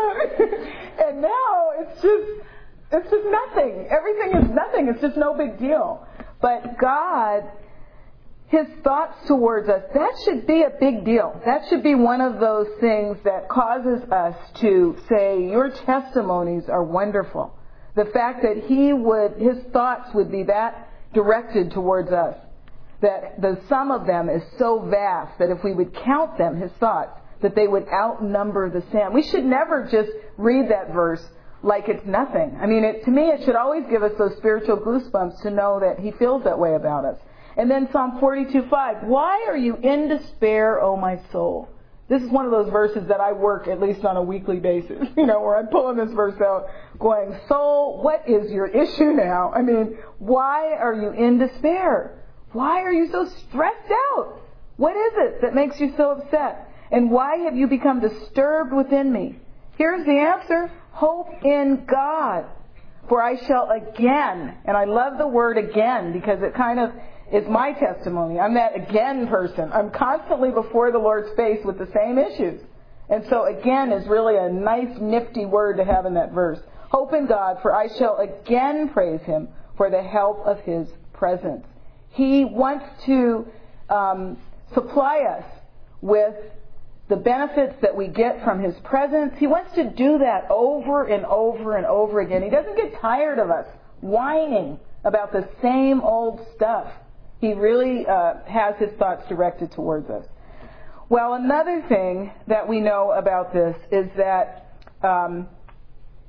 that. And now it's just, it's just nothing. Everything is nothing. It's just no big deal. But God, His thoughts towards us, that should be a big deal. That should be one of those things that causes us to say, your testimonies are wonderful. The fact that He would, His thoughts would be that directed towards us. That the sum of them is so vast that if we would count them, His thoughts, that they would outnumber the sand. We should never just read that verse like it's nothing. I mean, it, to me, it should always give us those spiritual goosebumps to know that He feels that way about us. And then Psalm forty-two five, why are you in despair, O my soul? This is one of those verses that I work at least on a weekly basis, you know, where I'm pulling this verse out going, soul, what is your issue now? I mean, why are you in despair? Why are you so stressed out? What is it that makes you so upset? And why have you become disturbed within me? Here's the answer. Hope in God. For I shall again, and I love the word again because it kind of is my testimony. I'm that again person. I'm constantly before the Lord's face with the same issues. And so again is really a nice, nifty word to have in that verse. Hope in God, for I shall again praise Him for the help of His presence. He wants to um, supply us with the benefits that we get from His presence. He wants to do that over and over and over again. He doesn't get tired of us whining about the same old stuff. He really uh, has His thoughts directed towards us. Well, another thing that we know about this is that um,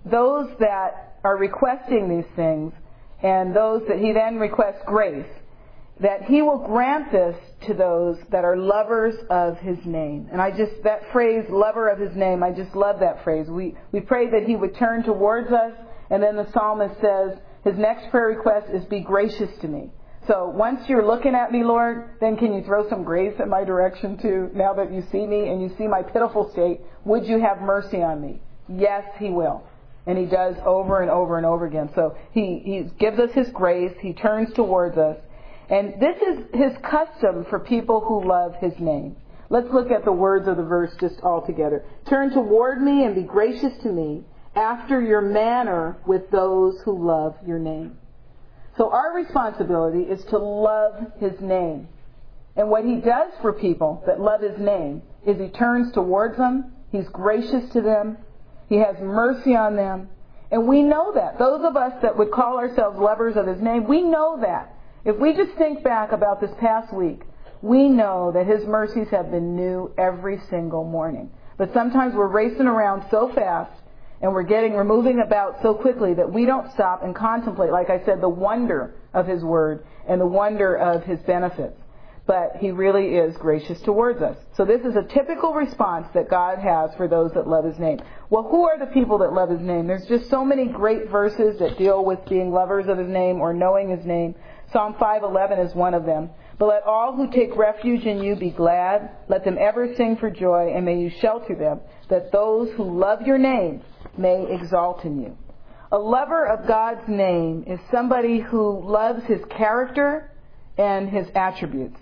those that are requesting these things and those that he then requests grace, that he will grant this to those that are lovers of his name. And I just, that phrase, lover of his name, I just love that phrase. We, we pray that he would turn towards us, and then the psalmist says, his next prayer request is, be gracious to me. So once you're looking at me, Lord, then can you throw some grace in my direction too? Now that you see me and you see my pitiful state, would you have mercy on me? Yes, he will. And he does over and over and over again. So he, he gives us his grace. He turns towards us. And this is his custom for people who love his name. Let's look at the words of the verse just all together. Turn toward me and be gracious to me, after your manner with those who love your name. So our responsibility is to love his name. And what he does for people that love his name is he turns towards them. He's gracious to them. He has mercy on them. And we know that. Those of us that would call ourselves lovers of his name, we know that. If we just think back about this past week, we know that his mercies have been new every single morning. But sometimes we're racing around so fast and we're getting, we're moving about so quickly that we don't stop and contemplate, like I said, the wonder of his word and the wonder of his benefits. But he really is gracious towards us. So this is a typical response that God has for those that love his name. Well, who are the people that love his name? There's just so many great verses that deal with being lovers of his name or knowing his name. Psalm five eleven is one of them. But let all who take refuge in you be glad. Let them ever sing for joy, and may you shelter them, that those who love your name may exalt in you. A lover of God's name is somebody who loves his character and his attributes.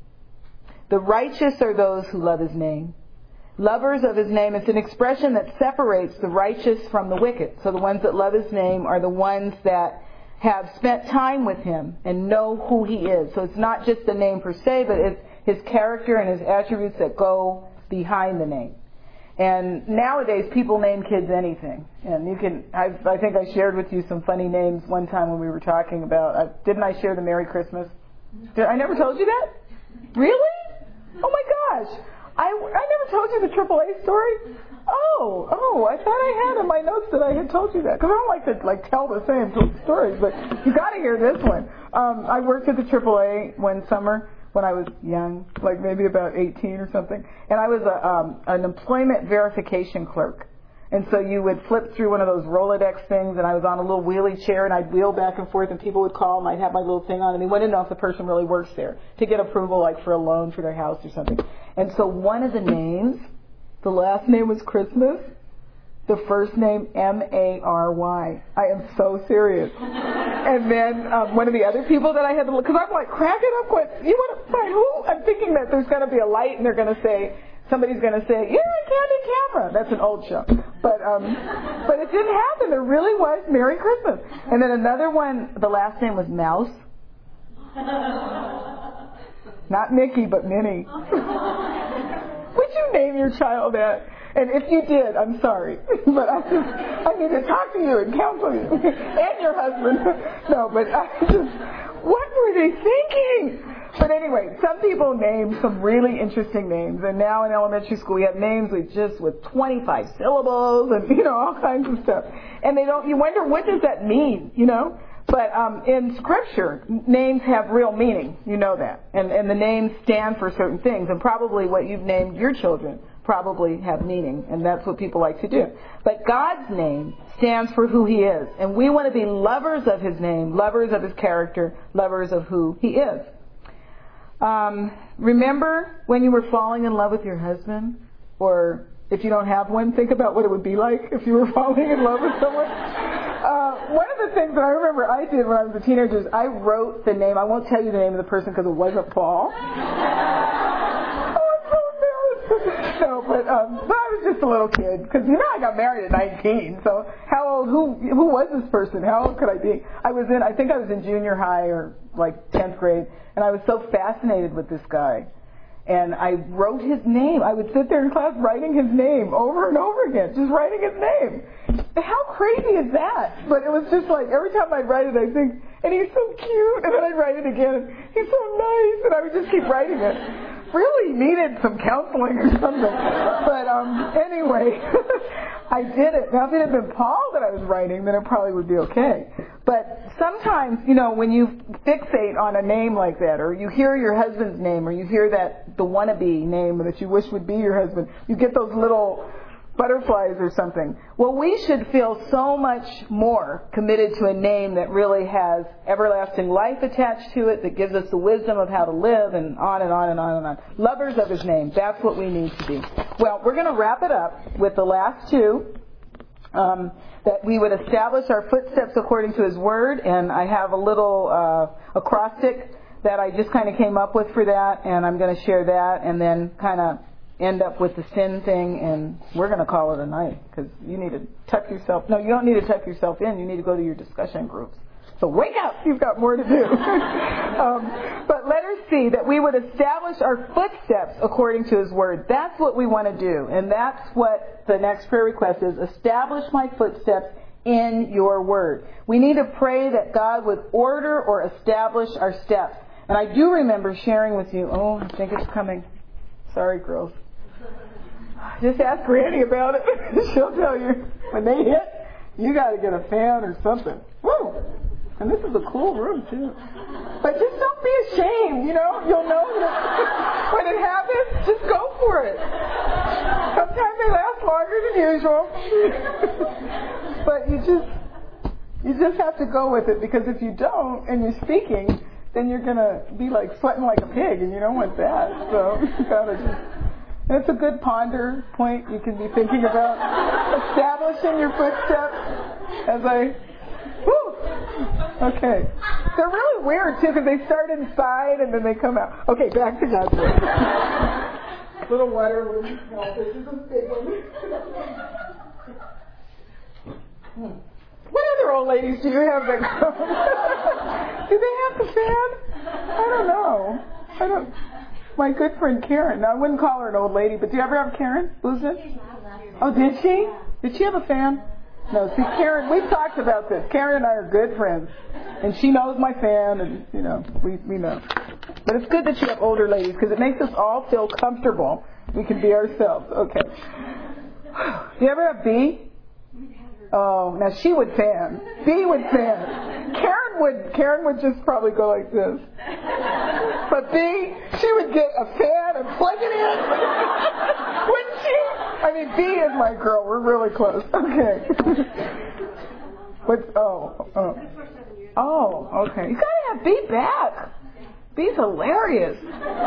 The righteous are those who love his name. Lovers of his name, it's an expression that separates the righteous from the wicked. So the ones that love his name are the ones that have spent time with him and know who he is. So it's not just the name per se, but it's his character and his attributes that go behind the name. And nowadays, people name kids anything. And you can, I, I think I shared with you some funny names one time when we were talking about, uh, didn't I share the Merry Christmas? Did, I never told you that? Really? Oh my gosh. I, I never told you the triple A story? Oh, oh, I thought I had in my notes that I had told you that. Because I don't like to like tell the same stories, but you got to hear this one. Um, I worked at the triple A one summer when I was young, like maybe about eighteen or something. And I was a, um, an employment verification clerk. And so you would flip through one of those Rolodex things, and I was on a little wheelie chair, and I'd wheel back and forth, and people would call, and I'd have my little thing on, and they wanted to know if the person really works there to get approval, like for a loan for their house or something. And so one of the names, the last name was Christmas, the first name M A R Y. I am so serious. And then um, one of the other people that I had to look, because I'm like cracking up, what, you want to find who? I'm thinking that there's going to be a light, and they're going to say, somebody's going to say, yeah, Candid Camera. That's an old show. But um, but it didn't happen. There really was Merry Christmas. And then another one, the last name was Mouse. Not Mickey, but Minnie. Would you name your child that? And if you did, I'm sorry. But I just, I need to talk to you and counsel you. And your husband. No, but I just, what were they thinking? But anyway, some people name some really interesting names. And now in elementary school we have names with just with twenty-five syllables and, you know, all kinds of stuff. And they don't, you wonder, what does that mean, you know? But um, in Scripture, names have real meaning. You know that. And, and the names stand for certain things. And probably what you've named your children probably have meaning. And that's what people like to do. But God's name stands for who he is. And we want to be lovers of his name, lovers of his character, lovers of who he is. Um, remember when you were falling in love with your husband? Or if you don't have one, think about what it would be like if you were falling in love with someone. Uh, one of the things that I remember I did when I was a teenager is I wrote the name. I won't tell you the name of the person because it wasn't Paul. Oh, I'm so embarrassed. No, but, um, but I was just a little kid. Because, you know, I got married at nineteen. So how old, who who was this person? How old could I be? I was in, I think I was in junior high or like tenth grade. And I was so fascinated with this guy. And I wrote his name. I would sit there in class writing his name over and over again, just writing his name. How crazy is that? But it was just like, every time I'd write it, I'd think, and he's so cute. And then I'd write it again, and he's so nice. And I would just keep writing it. Really needed some counseling or something. But um, anyway, I did it. Now, if it had been Paul that I was writing, then it probably would be okay. But sometimes, you know, when you fixate on a name like that, or you hear your husband's name, or you hear that the wannabe name that you wish would be your husband, you get those little butterflies or something. Well, we should feel so much more committed to a name that really has everlasting life attached to it, that gives us the wisdom of how to live, and on and on and on and on. Lovers of his name. That's what we need to be. Well, we're going to wrap it up with the last two. Um, that we would establish our footsteps according to his word. And I have a little uh, acrostic that I just kind of came up with for that. And I'm going to share that and then kind of end up with the sin thing, and we're going to call it a night, because you need to tuck yourself. No, you don't need to tuck yourself in. You need to go to your discussion groups. So wake up. You've got more to do. um, but letter C, that we would establish our footsteps according to his word. That's what we want to do. And that's what the next prayer request is. Establish my footsteps in your word. We need to pray that God would order or establish our steps. And I do remember sharing with you, oh, I think it's coming. Sorry, girls. Just ask Granny about it. She'll tell you. When they hit, you got to get a fan or something. Woo! And this is a cool room, too. But just don't be ashamed, you know? You'll know that when it happens, just go for it. Sometimes they last longer than usual. But you just, you just have to go with it, because if you don't, and you're speaking, then you're going to be like sweating like a pig, and you don't want that. So you got to just... That's a good ponder point you can be thinking about. Establishing your footsteps as I... Woo! Okay. They're really weird, too, because they start inside and then they come out. Okay, back to God's word. Little water, little small fish. This is a big one. Hmm. What other old ladies do you have that come? Do they have the fan? I don't know. I don't... My good friend Karen. Now, I wouldn't call her an old lady, but do you ever have Karen Boozman? Oh, did she? Did she have a fan? No, see, Karen, we've talked about this. Karen and I are good friends. And she knows my fan, and, you know, we, we know. But it's good that you have older ladies, because it makes us all feel comfortable. We can be ourselves. Okay. Do you ever have B? Oh, now she would fan. B would fan. Karen would Karen would just probably go like this. But B, she would get a fan and plug it in. Wouldn't she? I mean, B is my girl. We're really close. Okay. What's, oh, oh. Oh, okay. You gotta have B back. B's hilarious.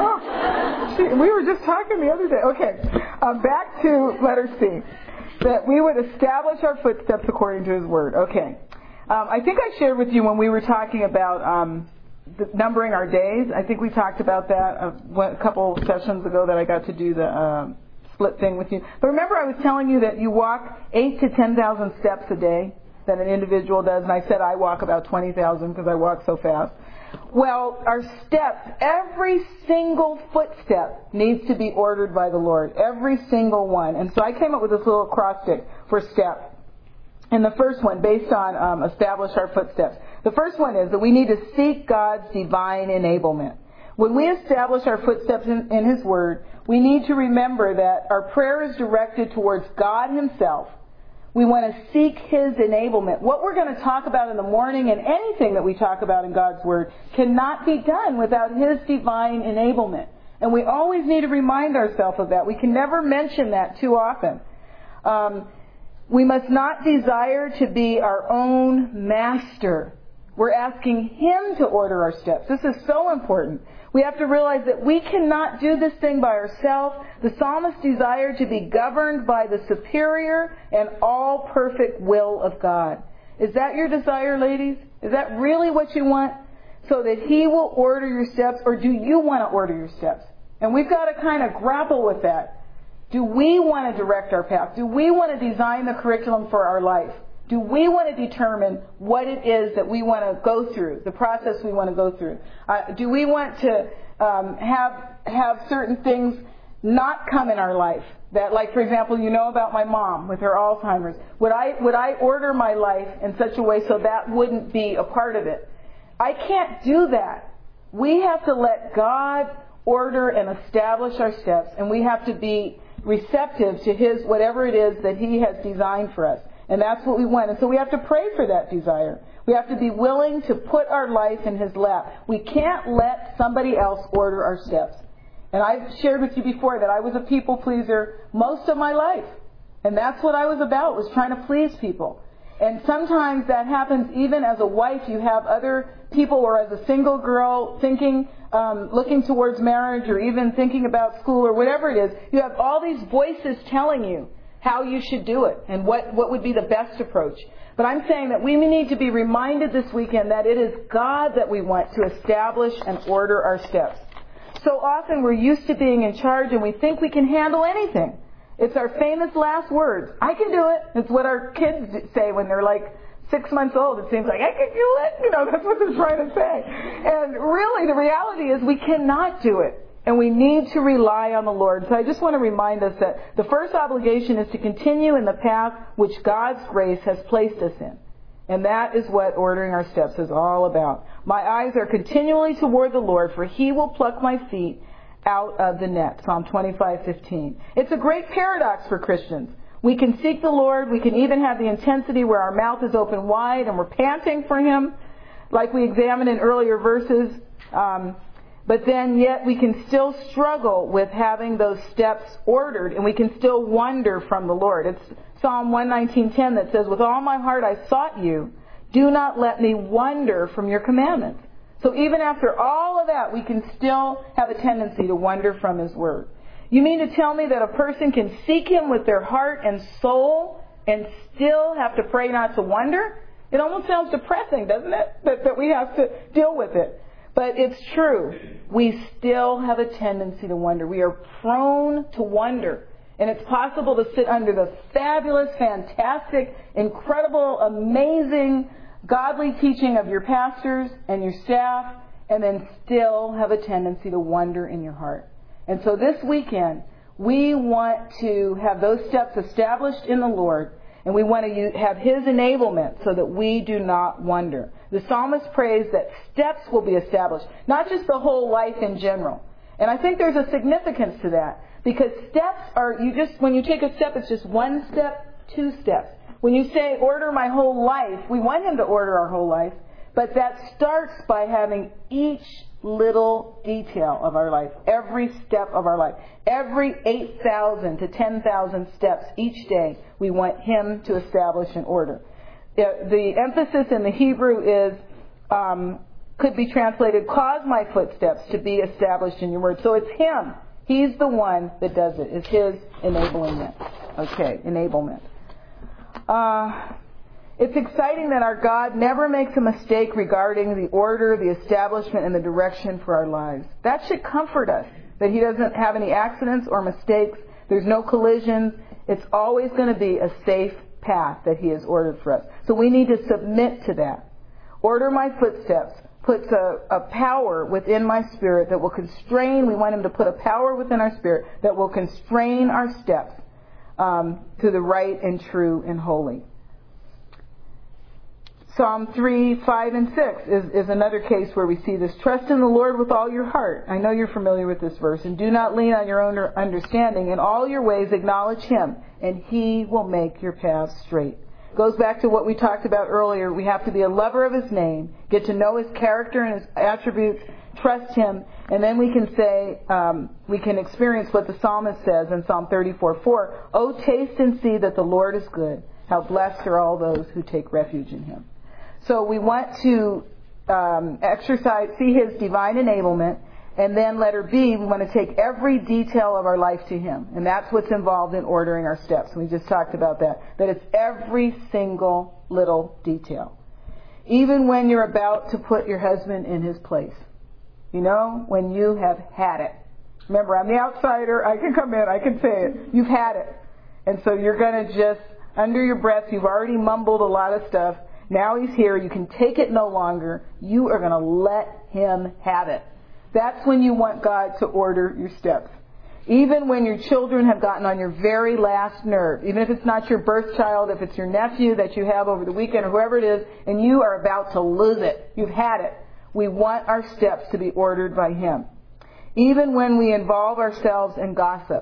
Oh, she, we were just talking the other day. Okay. Um, back to letter C. That we would establish our footsteps according to his word. Okay. Um, I think I shared with you when we were talking about um, the numbering our days. I think we talked about that a, a couple sessions ago that I got to do the uh, split thing with you. But remember I was telling you that you walk eight to ten thousand steps a day that an individual does. And I said I walk about twenty thousand because I walk so fast. Well, our steps, every single footstep needs to be ordered by the Lord. Every single one. And so I came up with this little acrostic for step. And the first one, based on um, establish our footsteps. The first one is that we need to seek God's divine enablement. When we establish our footsteps in, in His Word, we need to remember that our prayer is directed towards God Himself. We want to seek His enablement. What we're going to talk about in the morning and anything that we talk about in God's Word cannot be done without His divine enablement. And we always need to remind ourselves of that. We can never mention that too often. Um, we must not desire to be our own master. We're asking Him to order our steps. This is so important. We have to realize that we cannot do this thing by ourselves. The psalmist desired to be governed by the superior and all-perfect will of God. Is that your desire, ladies? Is that really what you want? So that He will order your steps, or do you want to order your steps? And we've got to kind of grapple with that. Do we want to direct our path? Do we want to design the curriculum for our life? Do we want to determine what it is that we want to go through, the process we want to go through? Uh, do we want to um, have have certain things not come in our life? That, like, for example, you know about my mom with her Alzheimer's. Would I would I order my life in such a way so that wouldn't be a part of it? I can't do that. We have to let God order and establish our steps, and we have to be receptive to His, whatever it is that He has designed for us. And that's what we want. And so we have to pray for that desire. We have to be willing to put our life in His lap. We can't let somebody else order our steps. And I've shared with you before that I was a people pleaser most of my life. And that's what I was about, was trying to please people. And sometimes that happens even as a wife. You have other people, or as a single girl thinking, um, looking towards marriage, or even thinking about school or whatever it is. You have all these voices telling you how you should do it and what, what would be the best approach. But I'm saying that we need to be reminded this weekend that it is God that we want to establish and order our steps. So often we're used to being in charge and we think we can handle anything. It's our famous last words. I can do it. It's what our kids say when they're like six months old. It seems like, I can do it. You know, that's what they're trying to say. And really, the reality is we cannot do it. And we need to rely on the Lord. So I just want to remind us that the first obligation is to continue in the path which God's grace has placed us in. And that is what ordering our steps is all about. My eyes are continually toward the Lord, for He will pluck my feet out of the net. Psalm twenty-five fifteen. It's a great paradox for Christians. We can seek the Lord. We can even have the intensity where our mouth is open wide and we're panting for Him, like we examined in earlier verses. Um, But then yet we can still struggle with having those steps ordered, and we can still wander from the Lord. It's Psalm one nineteen ten that says, with all my heart I sought you. Do not let me wander from your commandments. So even after all of that, we can still have a tendency to wander from His Word. You mean to tell me that a person can seek Him with their heart and soul and still have to pray not to wander? It almost sounds depressing, doesn't it? That, that we have to deal with it. But it's true. We still have a tendency to wonder. We are prone to wonder. And it's possible to sit under the fabulous, fantastic, incredible, amazing, godly teaching of your pastors and your staff, and then still have a tendency to wonder in your heart. And so this weekend, we want to have those steps established in the Lord, and we want to have His enablement so that we do not wonder. The psalmist prays that steps will be established, not just the whole life in general. And I think there's a significance to that, because steps are, you just, when you take a step, it's just one step, two steps. When you say, order my whole life, we want Him to order our whole life, but that starts by having each little detail of our life, every step of our life, every eight thousand to ten thousand steps each day, we want Him to establish an order. The emphasis in the Hebrew is, um, could be translated, cause my footsteps to be established in your word. So it's Him. He's the one that does it. It's His enablement. Okay, enablement. Uh, it's exciting that our God never makes a mistake regarding the order, the establishment, and the direction for our lives. That should comfort us, that He doesn't have any accidents or mistakes. There's no collisions. It's always going to be a safe path that He has ordered for us. So we need to submit to that. Order my footsteps puts a, a power within my spirit that will constrain. We want Him to put a power within our spirit that will constrain our steps um, to the right and true and holy. Psalm three, five, and six is, is another case where we see this. Trust in the Lord with all your heart. I know you're familiar with this verse. And do not lean on your own understanding. In all your ways acknowledge Him, and He will make your paths straight. Goes back to what we talked about earlier. We have to be a lover of His name, get to know His character and His attributes, trust Him, and then we can say, um, we can experience what the psalmist says in Psalm thirty-four four. Oh, taste and see that the Lord is good. How blessed are all those who take refuge in Him. So we want to um, exercise, see His divine enablement, and then letter B, we want to take every detail of our life to Him. And that's what's involved in ordering our steps. We just talked about that. That it's every single little detail. Even when you're about to put your husband in his place. You know, when you have had it. Remember, I'm the outsider. I can come in. I can say it. You've had it. And so you're going to just, under your breath, you've already mumbled a lot of stuff. Now He's here. You can take it no longer. You are going to let Him have it. That's when you want God to order your steps. Even when your children have gotten on your very last nerve, even if it's not your birth child, if it's your nephew that you have over the weekend or whoever it is, and you are about to lose it, you've had it, we want our steps to be ordered by Him. Even when we involve ourselves in gossip.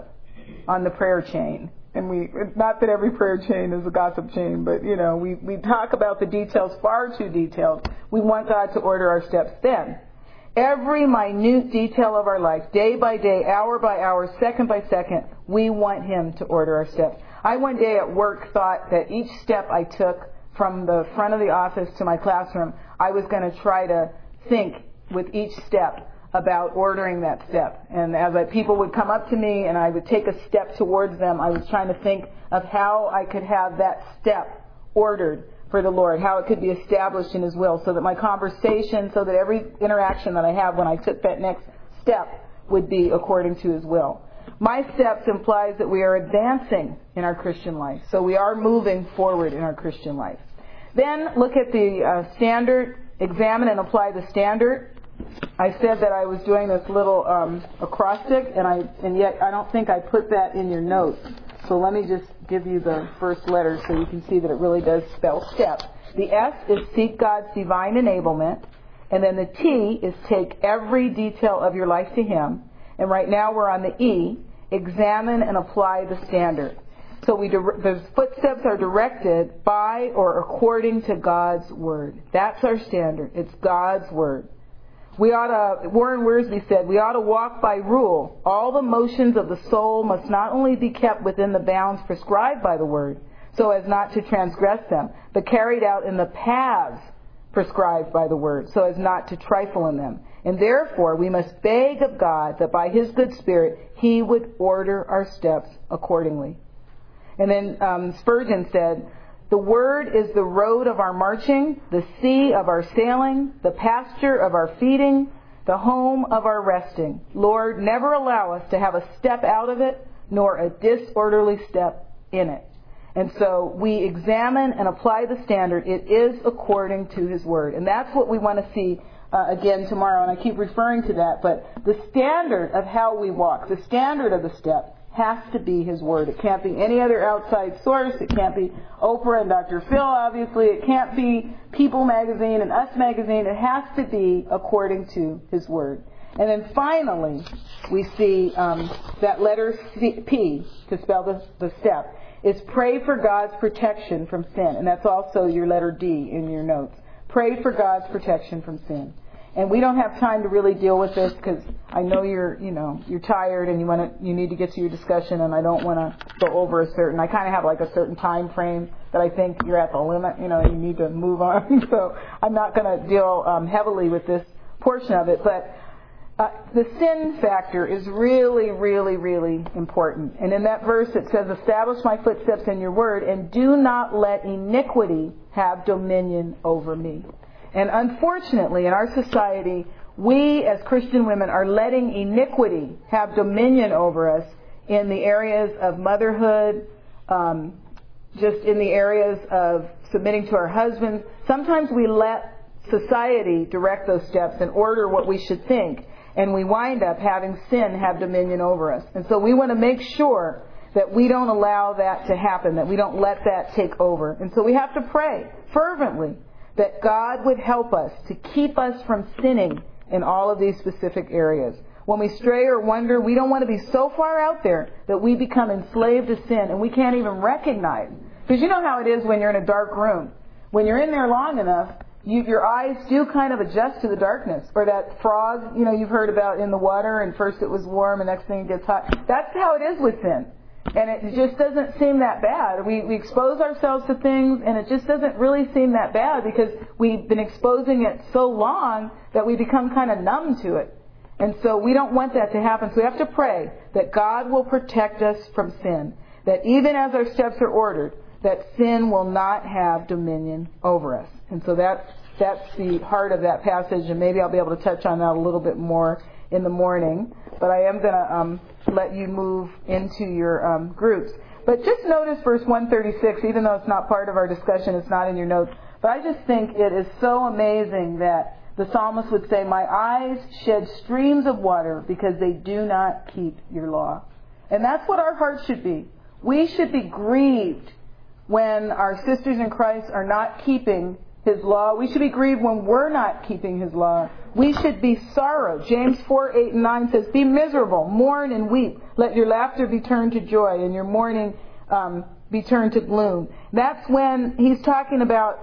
on the prayer chain. And we, not that every prayer chain is a gossip chain, but, you know, we, we talk about the details far too detailed. We want God to order our steps then. Every minute detail of our life, day by day, hour by hour, second by second, we want Him to order our steps. I one day at work thought that each step I took from the front of the office to my classroom, I was going to try to think with each step about ordering that step. And as I, people would come up to me and I would take a step towards them, I was trying to think of how I could have that step ordered for the Lord, how it could be established in His will, so that my conversation, so that every interaction that I have when I took that next step would be according to His will. My steps implies that we are advancing in our Christian life. So we are moving forward in our Christian life. Then look at the uh, standard, examine and apply the standard. I said that I was doing this little um, acrostic, and I and yet I don't think I put that in your notes. So let me just give you the first letter so you can see that it really does spell step. The S is seek God's divine enablement, and then the T is take every detail of your life to Him. And right now we're on the E, examine and apply the standard. So we the footsteps are directed by or according to God's Word. That's our standard. It's God's Word. We ought to, Warren Wiersbe said, we ought to walk by rule. All the motions of the soul must not only be kept within the bounds prescribed by the Word, so as not to transgress them, but carried out in the paths prescribed by the Word, so as not to trifle in them. And therefore, we must beg of God that by His good Spirit, He would order our steps accordingly. And then um, Spurgeon said, the Word is the road of our marching, the sea of our sailing, the pasture of our feeding, the home of our resting. Lord, never allow us to have a step out of it, nor a disorderly step in it. And so we examine and apply the standard. It is according to His Word. And that's what we want to see uh, again tomorrow. And I keep referring to that. But the standard of how we walk, the standard of the step, has to be His Word. It can't be any other outside source. It can't be Oprah and Doctor Phil, obviously. It can't be People Magazine and Us Magazine. It has to be according to His Word. And then finally, we see um, that letter C, P, to spell the, the step, is pray for God's protection from sin. And that's also your letter D in your notes. Pray for God's protection from sin. And we don't have time to really deal with this because I know you're, you know, you're tired and you want to, you need to get to your discussion, and I don't want to go over a certain. I kind of have like a certain time frame that I think you're at the limit. You know, you need to move on. So I'm not going to deal um, heavily with this portion of it, but uh, the sin factor is really, really, really important. And in that verse it says, "Establish my footsteps in your word, and do not let iniquity have dominion over me." And unfortunately, in our society, we as Christian women are letting iniquity have dominion over us in the areas of motherhood, um, just in the areas of submitting to our husbands. Sometimes we let society direct those steps and order what we should think, and we wind up having sin have dominion over us. And so we want to make sure that we don't allow that to happen, that we don't let that take over. And so we have to pray fervently that God would help us to keep us from sinning in all of these specific areas. When we stray or wander, we don't want to be so far out there that we become enslaved to sin and we can't even recognize. Because you know how it is when you're in a dark room. When you're in there long enough, you, your eyes do kind of adjust to the darkness. Or that frog, you know, you've heard about in the water, and first it was warm and next thing it gets hot. That's how it is with sin. And it just doesn't seem that bad. We, we expose ourselves to things, and it just doesn't really seem that bad because we've been exposing it so long that we become kind of numb to it. And so we don't want that to happen. So we have to pray that God will protect us from sin. That even as our steps are ordered, that sin will not have dominion over us. And so that's, that's the heart of that passage, and maybe I'll be able to touch on that a little bit more in the morning. But I am going to um, let you move into your um, groups. But just notice verse one thirty-six, even though it's not part of our discussion, it's not in your notes. But I just think it is so amazing that the psalmist would say, "My eyes shed streams of water because they do not keep your law." And that's what our hearts should be. We should be grieved when our sisters in Christ are not keeping His law. We should be grieved when we're not keeping His law. We should be sorrowed. James four, eight, and nine says, be miserable, mourn and weep. Let your laughter be turned to joy and your mourning um, be turned to gloom. That's when he's talking about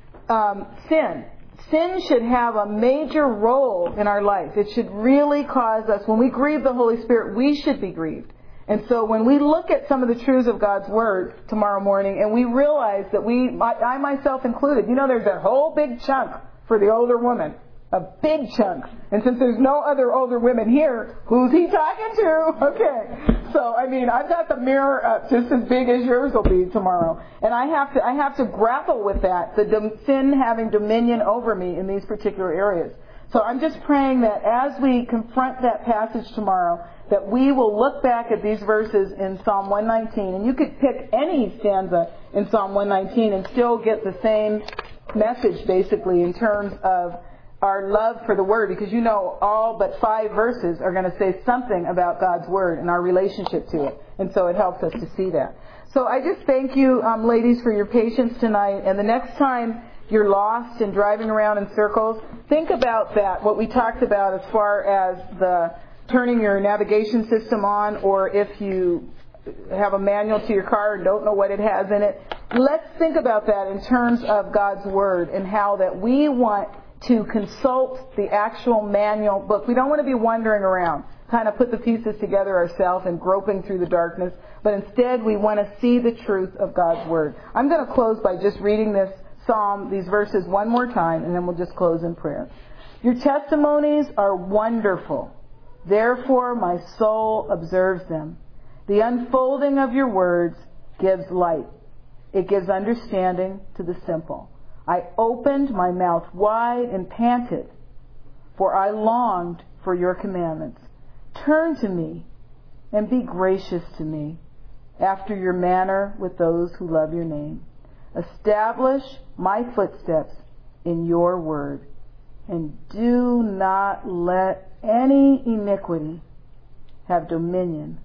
um, sin. Sin should have a major role in our life. It should really cause us, when we grieve the Holy Spirit, we should be grieved. And so when we look at some of the truths of God's Word tomorrow morning and we realize that we, I myself included, you know, there's a whole big chunk for the older woman. A big chunk. And since there's no other older women here, who's he talking to? Okay. So, I mean, I've got the mirror up just as big as yours will be tomorrow. And I have to, I have to grapple with that, the dom- sin having dominion over me in these particular areas. So I'm just praying that as we confront that passage tomorrow, that we will look back at these verses in Psalm one nineteen. And you could pick any stanza in Psalm one nineteen and still get the same message, basically, in terms of our love for the Word. Because you know all but five verses are going to say something about God's Word and our relationship to it. And so it helps us to see that. So I just thank you, um, ladies, for your patience tonight. And the next time you're lost and driving around in circles, think about that, what we talked about as far as the turning your navigation system on, or if you have a manual to your car and don't know what it has in it. Let's think about that in terms of God's Word and how that we want to consult the actual manual book. We don't want to be wandering around, kind of put the pieces together ourselves and groping through the darkness, but instead we want to see the truth of God's Word. I'm going to close by just reading this psalm, these verses one more time, and then we'll just close in prayer. Your testimonies are wonderful. Therefore, my soul observes them. The unfolding of your words gives light. It gives understanding to the simple. I opened my mouth wide and panted, for I longed for your commandments. Turn to me and be gracious to me, after your manner with those who love your name. Establish my footsteps in your word, and do not let any iniquity have dominion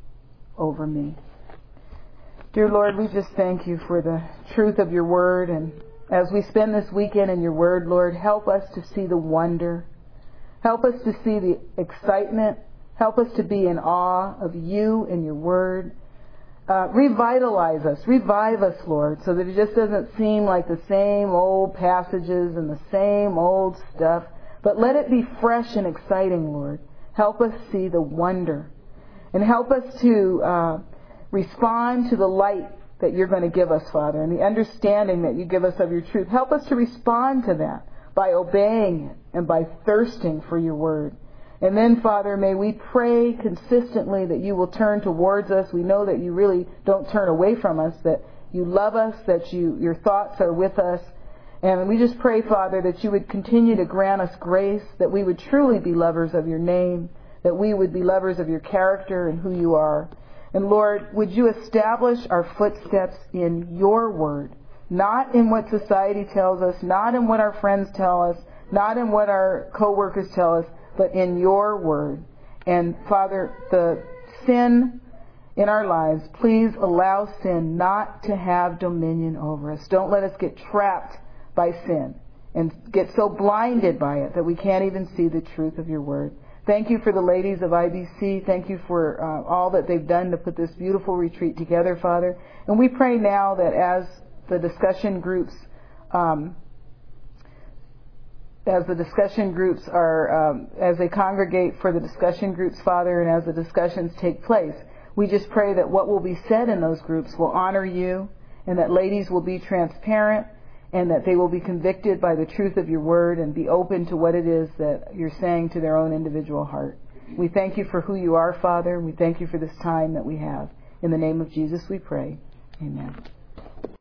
over me. Dear Lord, we just thank you for the truth of your word, and as we spend this weekend in your word, Lord, help us to see the wonder. Help us to see the excitement. Help us to be in awe of you and your word. Uh, revitalize us. Revive us, Lord, so that it just doesn't seem like the same old passages and the same old stuff. But let it be fresh and exciting, Lord. Help us see the wonder. And help us to uh, respond to the light that you're going to give us, Father, and the understanding that you give us of your truth. Help us to respond to that by obeying it and by thirsting for your word. And then, Father, may we pray consistently that you will turn towards us. We know that you really don't turn away from us, that you love us, that you your thoughts are with us. And we just pray, Father, that you would continue to grant us grace, that we would truly be lovers of your name, that we would be lovers of your character and who you are. And Lord, would you establish our footsteps in your word, not in what society tells us, not in what our friends tell us, not in what our co-workers tell us, but in your word. And Father, the sin in our lives, please allow sin not to have dominion over us. Don't let us get trapped by sin and get so blinded by it that we can't even see the truth of your word. Thank you for the ladies of I B C. Thank you for uh, all that they've done to put this beautiful retreat together, Father. And we pray now that as the discussion groups, um, as the discussion groups are, um, as they congregate for the discussion groups, Father, and as the discussions take place, we just pray that what will be said in those groups will honor you, and that ladies will be transparent, and that they will be convicted by the truth of your word and be open to what it is that you're saying to their own individual heart. We thank you for who you are, Father, and we thank you for this time that we have. In the name of Jesus we pray. Amen.